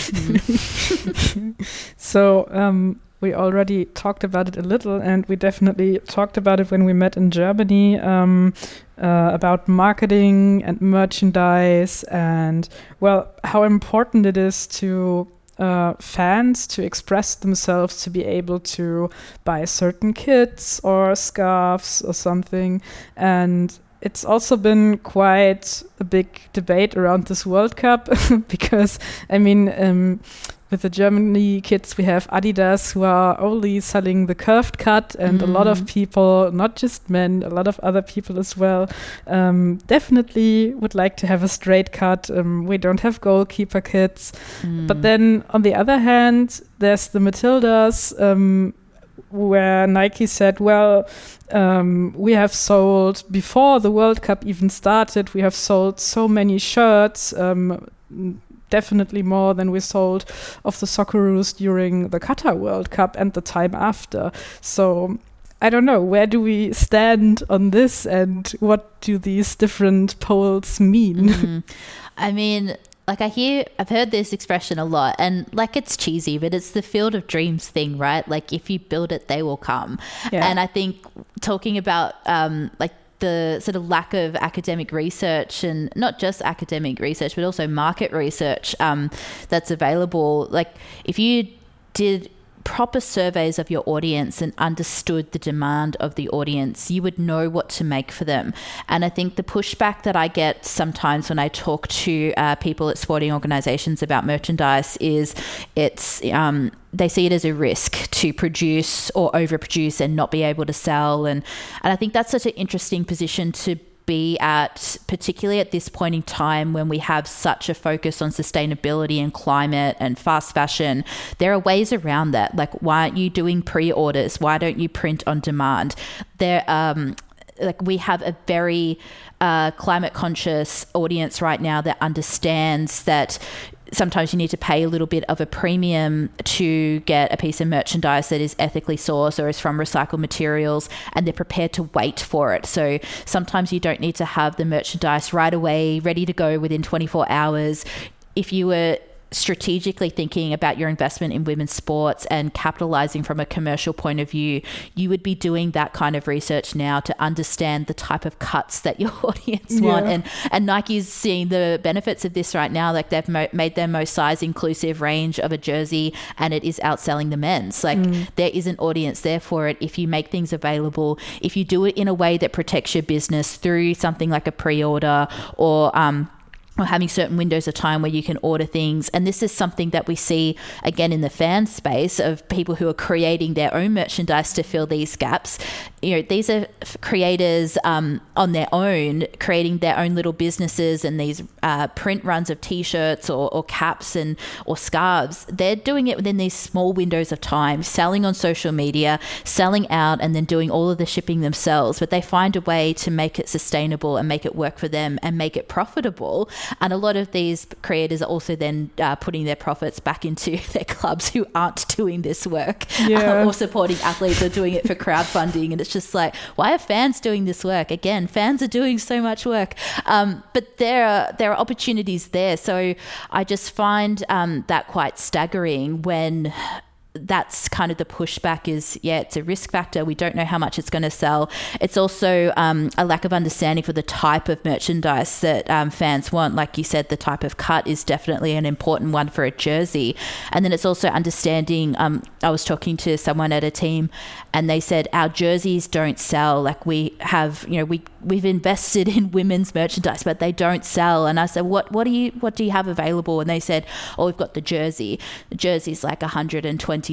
So we already talked about it a little, and we definitely talked about it when we met in Germany, about marketing and merchandise, and, well, how important it is to fans to express themselves, to be able to buy certain kits or scarves or something. And it's also been quite a big debate around this World Cup because, I mean, with the Germany kits, we have Adidas, who are only selling the curved cut, and a lot of people, not just men, a lot of other people as well, definitely would like to have a straight cut. We don't have goalkeeper kits. But then, on the other hand, there's the Matildas, where Nike said, well, we have sold, before the World Cup even started, we have sold so many shirts, definitely more than we sold of the Socceroos during the Qatar World Cup and the time after. So I don't know, where do we stand on this, and what do these different polls mean? I mean, like, I've heard this expression a lot, and, like, it's cheesy, but it's the field of dreams thing, right? Like, if you build it, they will come. And I think talking about like the sort of lack of academic research, and not just academic research, but also market research that's available. Like, if you did proper surveys of your audience and understood the demand of the audience, you would know what to make for them. And I think the pushback that I get sometimes when I talk to people at sporting organizations about merchandise is they see it as a risk to produce or overproduce and not be able to sell. And I think that's such an interesting position to be at, particularly at this point in time when we have such a focus on sustainability and climate and fast fashion. There are ways around that. Like, why aren't you doing pre-orders? Why don't you print on demand? Like, we have a very climate conscious audience right now that understands that sometimes you need to pay a little bit of a premium to get a piece of merchandise that is ethically sourced or is from recycled materials, and they're prepared to wait for it. So sometimes you don't need to have the merchandise right away, ready to go within 24 hours. If you were strategically thinking about your investment in women's sports and capitalizing from a commercial point of view, you would be doing that kind of research now to understand the type of cuts that your audience want. And Nike's seeing the benefits of this right now. Like they've made their most size inclusive range of a jersey, and it is outselling the men's. Like there is an audience there for it if you make things available, if you do it in a way that protects your business through something like a pre-order or having certain windows of time where you can order things. And this is something that we see again in the fan space of people who are creating their own merchandise to fill these gaps. You know, these are creators on their own, creating their own little businesses and these print runs of t-shirts or caps or scarves. They're doing it within these small windows of time, selling on social media, selling out, and then doing all of the shipping themselves. But they find a way to make it sustainable and make it work for them and make it profitable. And a lot of these creators are also then putting their profits back into their clubs who aren't doing this work or supporting athletes or doing it for crowdfunding. And it's just like, why are fans doing this work? Again, fans are doing so much work. But there are opportunities there. So I just find that quite staggering when that's kind of the pushback is, it's a risk factor. We don't know how much it's going to sell. It's also a lack of understanding for the type of merchandise that fans want. Like you said, the type of cut is definitely an important one for a jersey. And then it's also understanding, I was talking to someone at a team and they said, our jerseys don't sell. Like we have, we've invested in women's merchandise, but they don't sell. And I said, what do you have available? And they said, we've got the jersey. The jersey's like $120.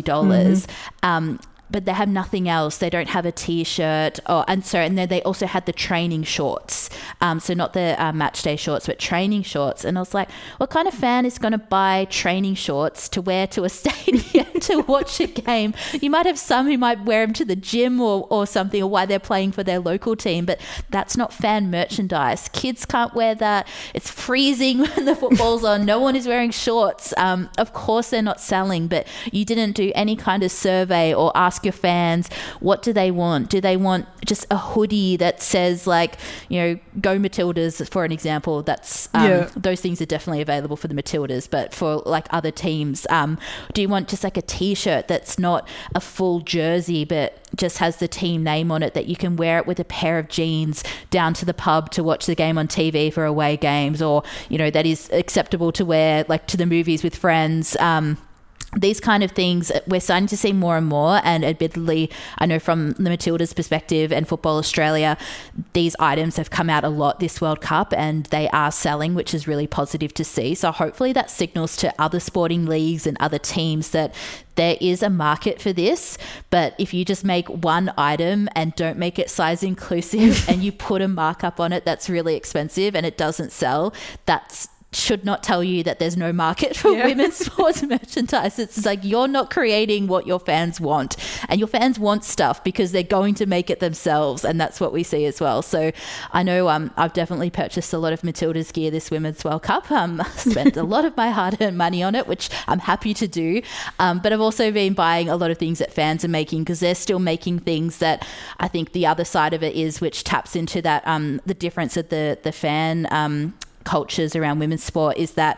But they have nothing else. They don't have a t-shirt, and then they also had the training shorts. So not the match day shorts, but training shorts. And I was like, what kind of fan is going to buy training shorts to wear to a stadium to watch a game? You might have some who might wear them to the gym or something, or while they're playing for their local team, but that's not fan merchandise. Kids can't wear that. It's freezing when the football's on. No one is wearing shorts. Of course they're not selling, but you didn't do any kind of survey or ask your fans, what do they want? Do they want just a hoodie that says like, Go Matildas, for an example? That's those things are definitely available for the Matildas, but for like other teams, do you want just like a t-shirt that's not a full jersey but just has the team name on it, that you can wear it with a pair of jeans down to the pub to watch the game on TV for away games, or that is acceptable to wear like to the movies with friends? These kind of things we're starting to see more and more, and admittedly I know from the Matildas perspective and Football Australia, these items have come out a lot this World Cup and they are selling, which is really positive to see. So hopefully that signals to other sporting leagues and other teams that there is a market for this. But if you just make one item and don't make it size inclusive and you put a markup on it that's really expensive and it doesn't sell, that's should not tell you that there's no market for women's sports merchandise. It's like you're not creating what your fans want, and your fans want stuff because they're going to make it themselves, and that's what we see as well. So I know I've definitely purchased a lot of Matilda's gear this Women's World Cup. Spent a lot of my hard-earned money on it, which I'm happy to do. But I've also been buying a lot of things that fans are making, because they're still making things that I think the other side of it is, which taps into that the difference of the fan cultures around women's sport, is that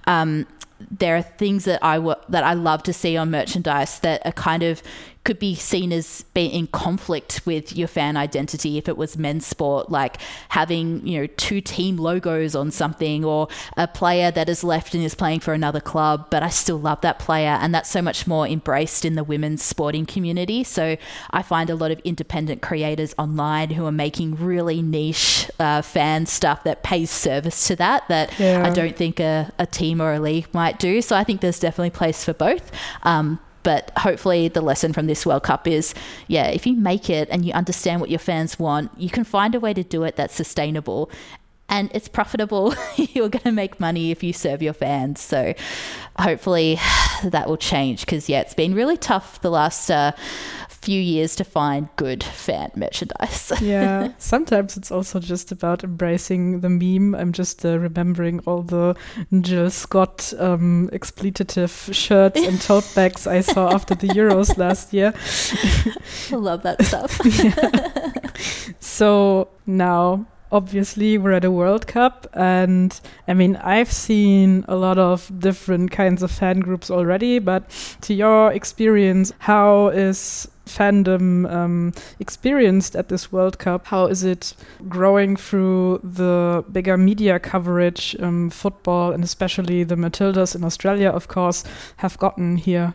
there are things that I love to see on merchandise that are kind of could be seen as being in conflict with your fan identity if it was men's sport, like having, two team logos on something, or a player that has left and is playing for another club, but I still love that player. And that's so much more embraced in the women's sporting community. So I find a lot of independent creators online who are making really niche fan stuff that pays service to that I don't think a team or a league might do. So I think there's definitely place for both. But hopefully the lesson from this World Cup is, if you make it and you understand what your fans want, you can find a way to do it that's sustainable and it's profitable. You're going to make money if you serve your fans. So hopefully that will change, because, it's been really tough the last few years to find good fan merchandise. Sometimes it's also just about embracing the meme. I'm just remembering all the Jill Scott expletive shirts and tote bags I saw after the Euros last year. I love that stuff. So now obviously we're at a World Cup, and I mean, I've seen a lot of different kinds of fan groups already, but to your experience, how is fandom experienced at this World Cup? How is it growing through the bigger media coverage football, and especially the Matildas in Australia, of course, have gotten here?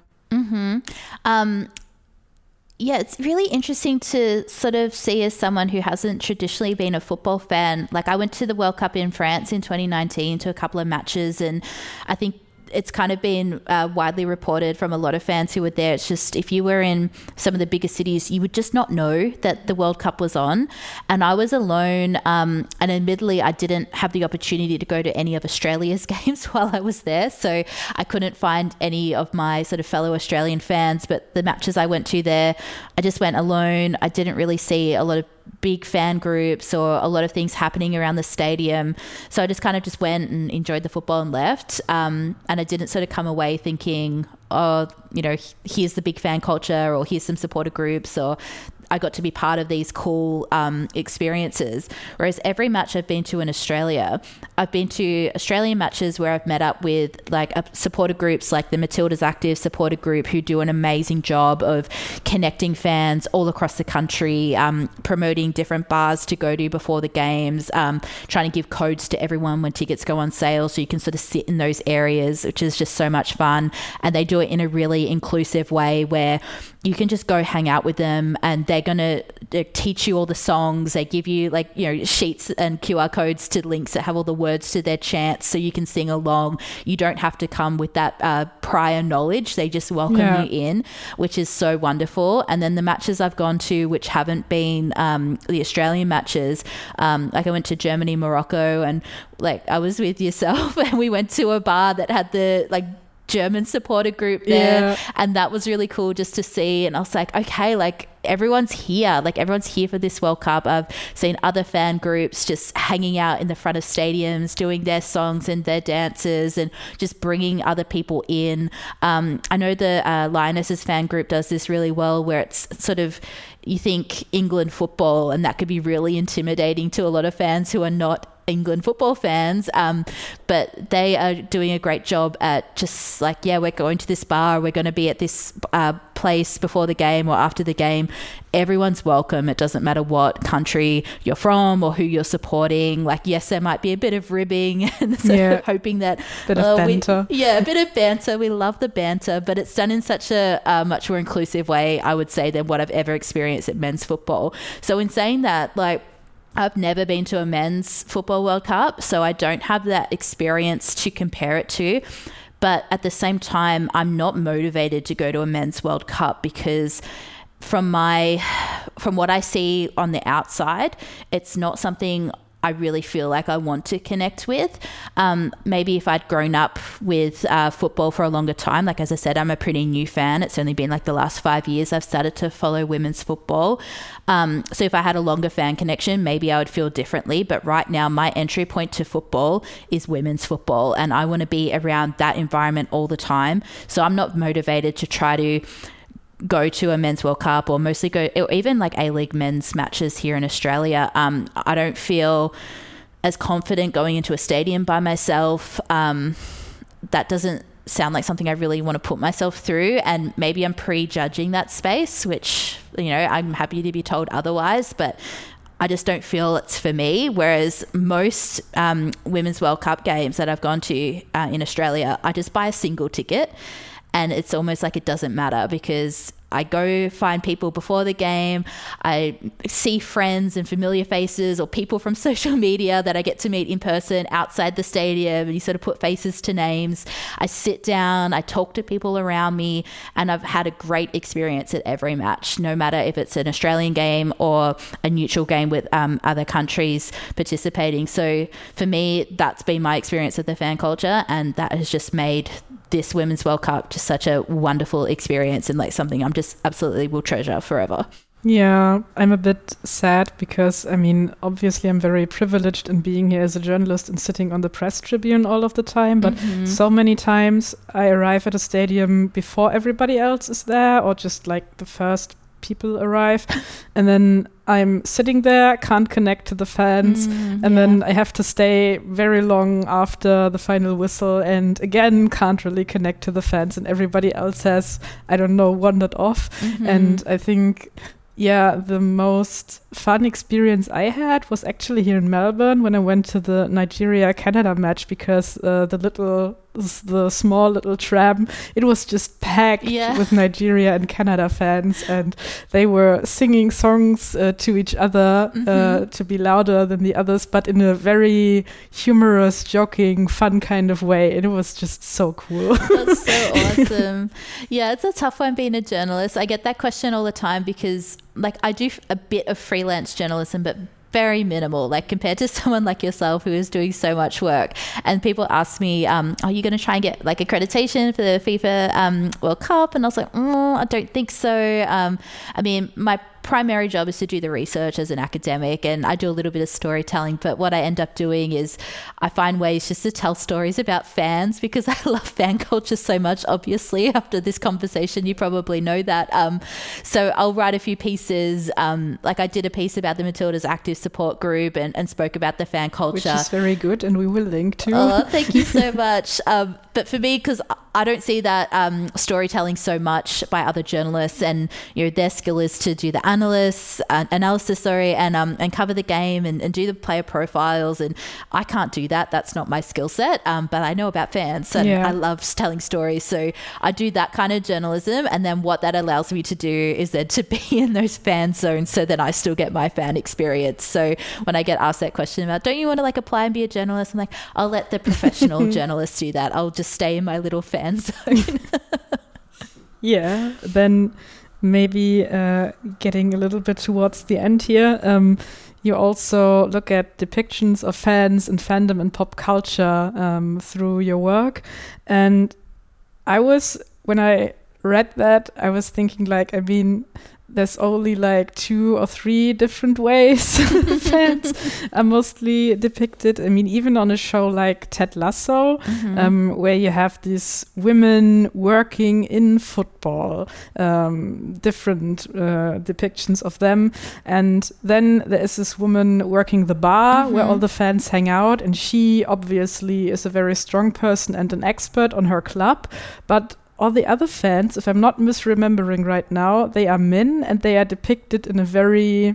Yeah, it's really interesting to sort of see as someone who hasn't traditionally been a football fan. Like, I went to the World Cup in France in 2019 to a couple of matches, and I think it's kind of been widely reported from a lot of fans who were there. It's just, if you were in some of the bigger cities, you would just not know that the World Cup was on. And I was alone. And admittedly, I didn't have the opportunity to go to any of Australia's games while I was there. So I couldn't find any of my sort of fellow Australian fans. But the matches I went to there, I just went alone. I didn't really see a lot of big fan groups or a lot of things happening around the stadium. So I just kind of just went and enjoyed the football and left. And I didn't sort of come away thinking, oh, you know, here's the big fan culture, or here's some supporter groups, or I got to be part of these cool experiences. Whereas every match I've been to in Australia, I've been to Australian matches where I've met up with like supporter groups like the Matildas Active supporter group, who do an amazing job of connecting fans all across the country, promoting different bars to go to before the games, trying to give codes to everyone when tickets go on sale so you can sort of sit in those areas, which is just so much fun. And they do it in a really inclusive way where you can just go hang out with them, and they're going to teach you all the songs. They give you like, you know, sheets and QR codes to links that have all the words to their chants so you can sing along. You don't have to come with that prior knowledge. They just welcome you in, which is so wonderful. And then the matches I've gone to, which haven't been the Australian matches, like I went to Germany, Morocco, and like I was with yourself and we went to a bar that had the like German supporter group there, and that was really cool just to see. And I was like, okay, like everyone's here for this World Cup. I've seen other fan groups just hanging out in the front of stadiums doing their songs and their dances and just bringing other people in. I know the Lionesses fan group does this really well, where it's sort of, you think England football, and that could be really intimidating to a lot of fans who are not England football fans, but they are doing a great job at just like, yeah, we're going to this bar, we're going to be at this place before the game or after the game. Everyone's welcome. It doesn't matter what country you're from or who you're supporting. Like, yes, there might be a bit of ribbing and hoping that bit of banter. A bit of banter. We love the banter, but it's done in such a much more inclusive way, I would say, than what I've ever experienced at men's football. So in saying that, like, I've never been to a men's football World Cup, so I don't have that experience to compare it to. But at the same time, I'm not motivated to go to a men's World Cup because from what I see on the outside, it's not something I really feel like I want to connect with. Maybe if I'd grown up with football for a longer time, like as I said, I'm a pretty new fan. It's only been like the last 5 years I've started to follow women's football. So if I had a longer fan connection, maybe I would feel differently. But right now, my entry point to football is women's football, and I want to be around that environment all the time. So I'm not motivated to try to go to a men's World Cup or mostly go, or even like A-League men's matches here in Australia. I don't feel as confident going into a stadium by myself. That doesn't sound like something I really want to put myself through, and maybe I'm prejudging that space, which, you know, I'm happy to be told otherwise, but I just don't feel it's for me. Whereas most Women's World Cup games that I've gone to in Australia, I just buy a single ticket. And it's almost like it doesn't matter because I go find people before the game. I see friends and familiar faces or people from social media that I get to meet in person outside the stadium, and you sort of put faces to names. I sit down, I talk to people around me, and I've had a great experience at every match, no matter if it's an Australian game or a neutral game with other countries participating. So for me, that's been my experience of the fan culture, and that has just made this Women's World Cup just such a wonderful experience and like something I'm just absolutely will treasure forever. Yeah, I'm a bit sad because, I mean, obviously I'm very privileged in being here as a journalist and sitting on the press tribune all of the time, but so many times I arrive at a stadium before everybody else is there, or just like the first people arrive, and then I'm sitting there, can't connect to the fans, and then I have to stay very long after the final whistle, and again can't really connect to the fans, and everybody else has, I don't know, wandered off. And I think, the most fun experience I had was actually here in Melbourne when I went to the Nigeria-Canada match, because the small little tram, it was just packed with Nigeria and Canada fans, and they were singing songs to each other to be louder than the others, but in a very humorous, joking, fun kind of way. And it was just so cool. That's so awesome. Yeah, it's a tough one being a journalist. I get that question all the time because like I do a bit of freelance journalism, but very minimal, like compared to someone like yourself who is doing so much work. And people ask me, are you going to try and get like accreditation for the FIFA World Cup? And I was like, I don't think so. I mean, my primary job is to do the research as an academic, and I do a little bit of storytelling, but what I end up doing is I find ways just to tell stories about fans, because I love fan culture so much. Obviously, after this conversation, you probably know that. So I'll write a few pieces, like I did a piece about the Matildas active support group and spoke about the fan culture. Which is very good, and we will link to. Oh, thank you so much. But for me, because I don't see that storytelling so much by other journalists, and their skill is to do the analysis, and cover the game and do the player profiles, and I can't do that. That's not my skill set. But I know about fans, and I love telling stories, so I do that kind of journalism. And then what that allows me to do is then to be in those fan zones, so that I still get my fan experience. So when I get asked that question about, don't you want to like apply and be a journalist? I'm like, I'll let the professional journalists do that. I'll just stay in my little fan zone. Then maybe getting a little bit towards the end here, you also look at depictions of fans and fandom and pop culture through your work. And when I read that, I was thinking like, I mean, there's only like 2 or 3 different ways fans are mostly depicted. I mean, even on a show like Ted Lasso, where you have these women working in football, different depictions of them. And then there is this woman working the bar where all the fans hang out. And she obviously is a very strong person and an expert on her club. But all the other fans, if I'm not misremembering right now, they are men, and they are depicted in a very,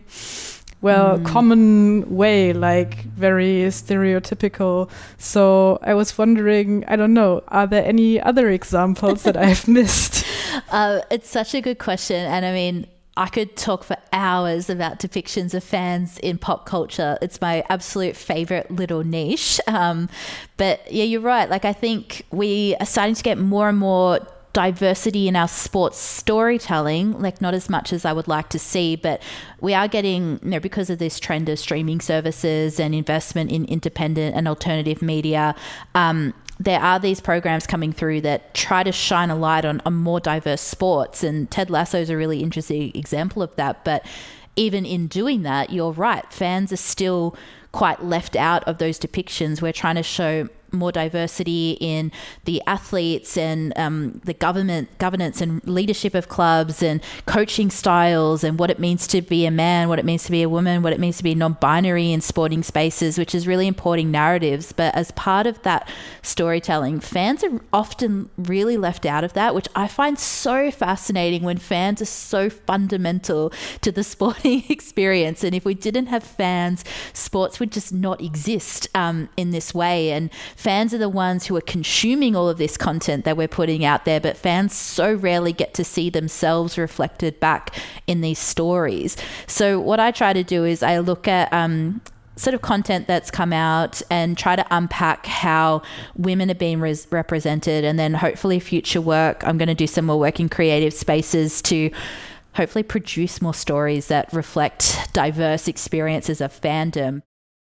common way, like very stereotypical. So I was wondering, I don't know, are there any other examples that I've missed? It's such a good question. And I mean, I could talk for hours about depictions of fans in pop culture. It's my absolute favorite little niche. But yeah, you're right. Like, I think we are starting to get more and more diversity in our sports storytelling, like not as much as I would like to see, but we are getting, because of this trend of streaming services and investment in independent and alternative media, there are these programs coming through that try to shine a light on more diverse sports. And Ted Lasso is a really interesting example of that. But even in doing that, you're right, fans are still quite left out of those depictions. We're trying to show more diversity in the athletes and the governance and leadership of clubs and coaching styles and what it means to be a man, what it means to be a woman, what it means to be non-binary in sporting spaces, which is really important narratives. But as part of that storytelling, fans are often really left out of that, which I find so fascinating when fans are so fundamental to the sporting experience. And if we didn't have fans, sports would just not exist in this way. And fans are the ones who are consuming all of this content that we're putting out there, but fans so rarely get to see themselves reflected back in these stories. So what I try to do is I look at sort of content that's come out and try to unpack how women are being represented, and then hopefully future work, I'm going to do some more work in creative spaces to hopefully produce more stories that reflect diverse experiences of fandom.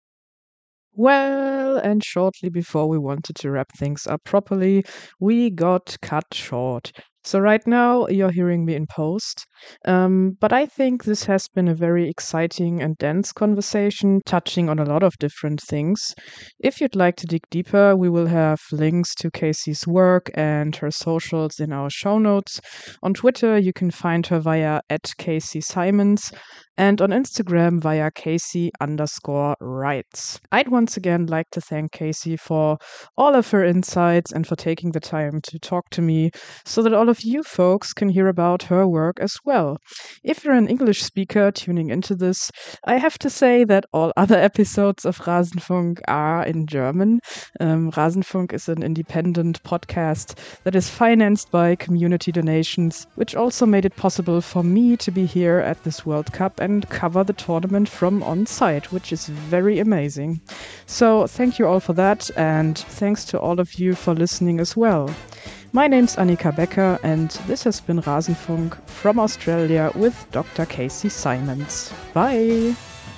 Well, and shortly before we wanted to wrap things up properly, we got cut short. So right now you're hearing me in post, but I think this has been a very exciting and dense conversation, touching on a lot of different things. If you'd like to dig deeper, we will have links to Casey's work and her socials in our show notes. On Twitter, you can find her via @CaseySimons. and on Instagram via Casey_writes. I'd once again like to thank Casey for all of her insights and for taking the time to talk to me so that all of you folks can hear about her work as well. If you're an English speaker tuning into this, I have to say that all other episodes of Rasenfunk are in German. Rasenfunk is an independent podcast that is financed by community donations, which also made it possible for me to be here at this World Cup and cover the tournament from on site, which is very amazing. So thank you all for that, and thanks to all of you for listening as well. My name's Annika Becker, and this has been Rasenfunk from Australia with Dr. Casey Simons. Bye!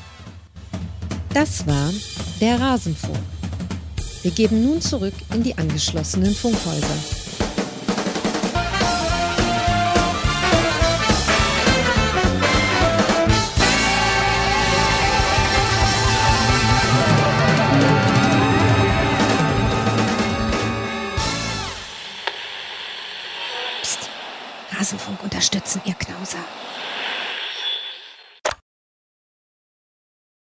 Das war der Rasenfunk. Wir geben nun zurück in die angeschlossenen Funkhäuser. Psst, Rasenfunk unterstützen, ihr Knauser.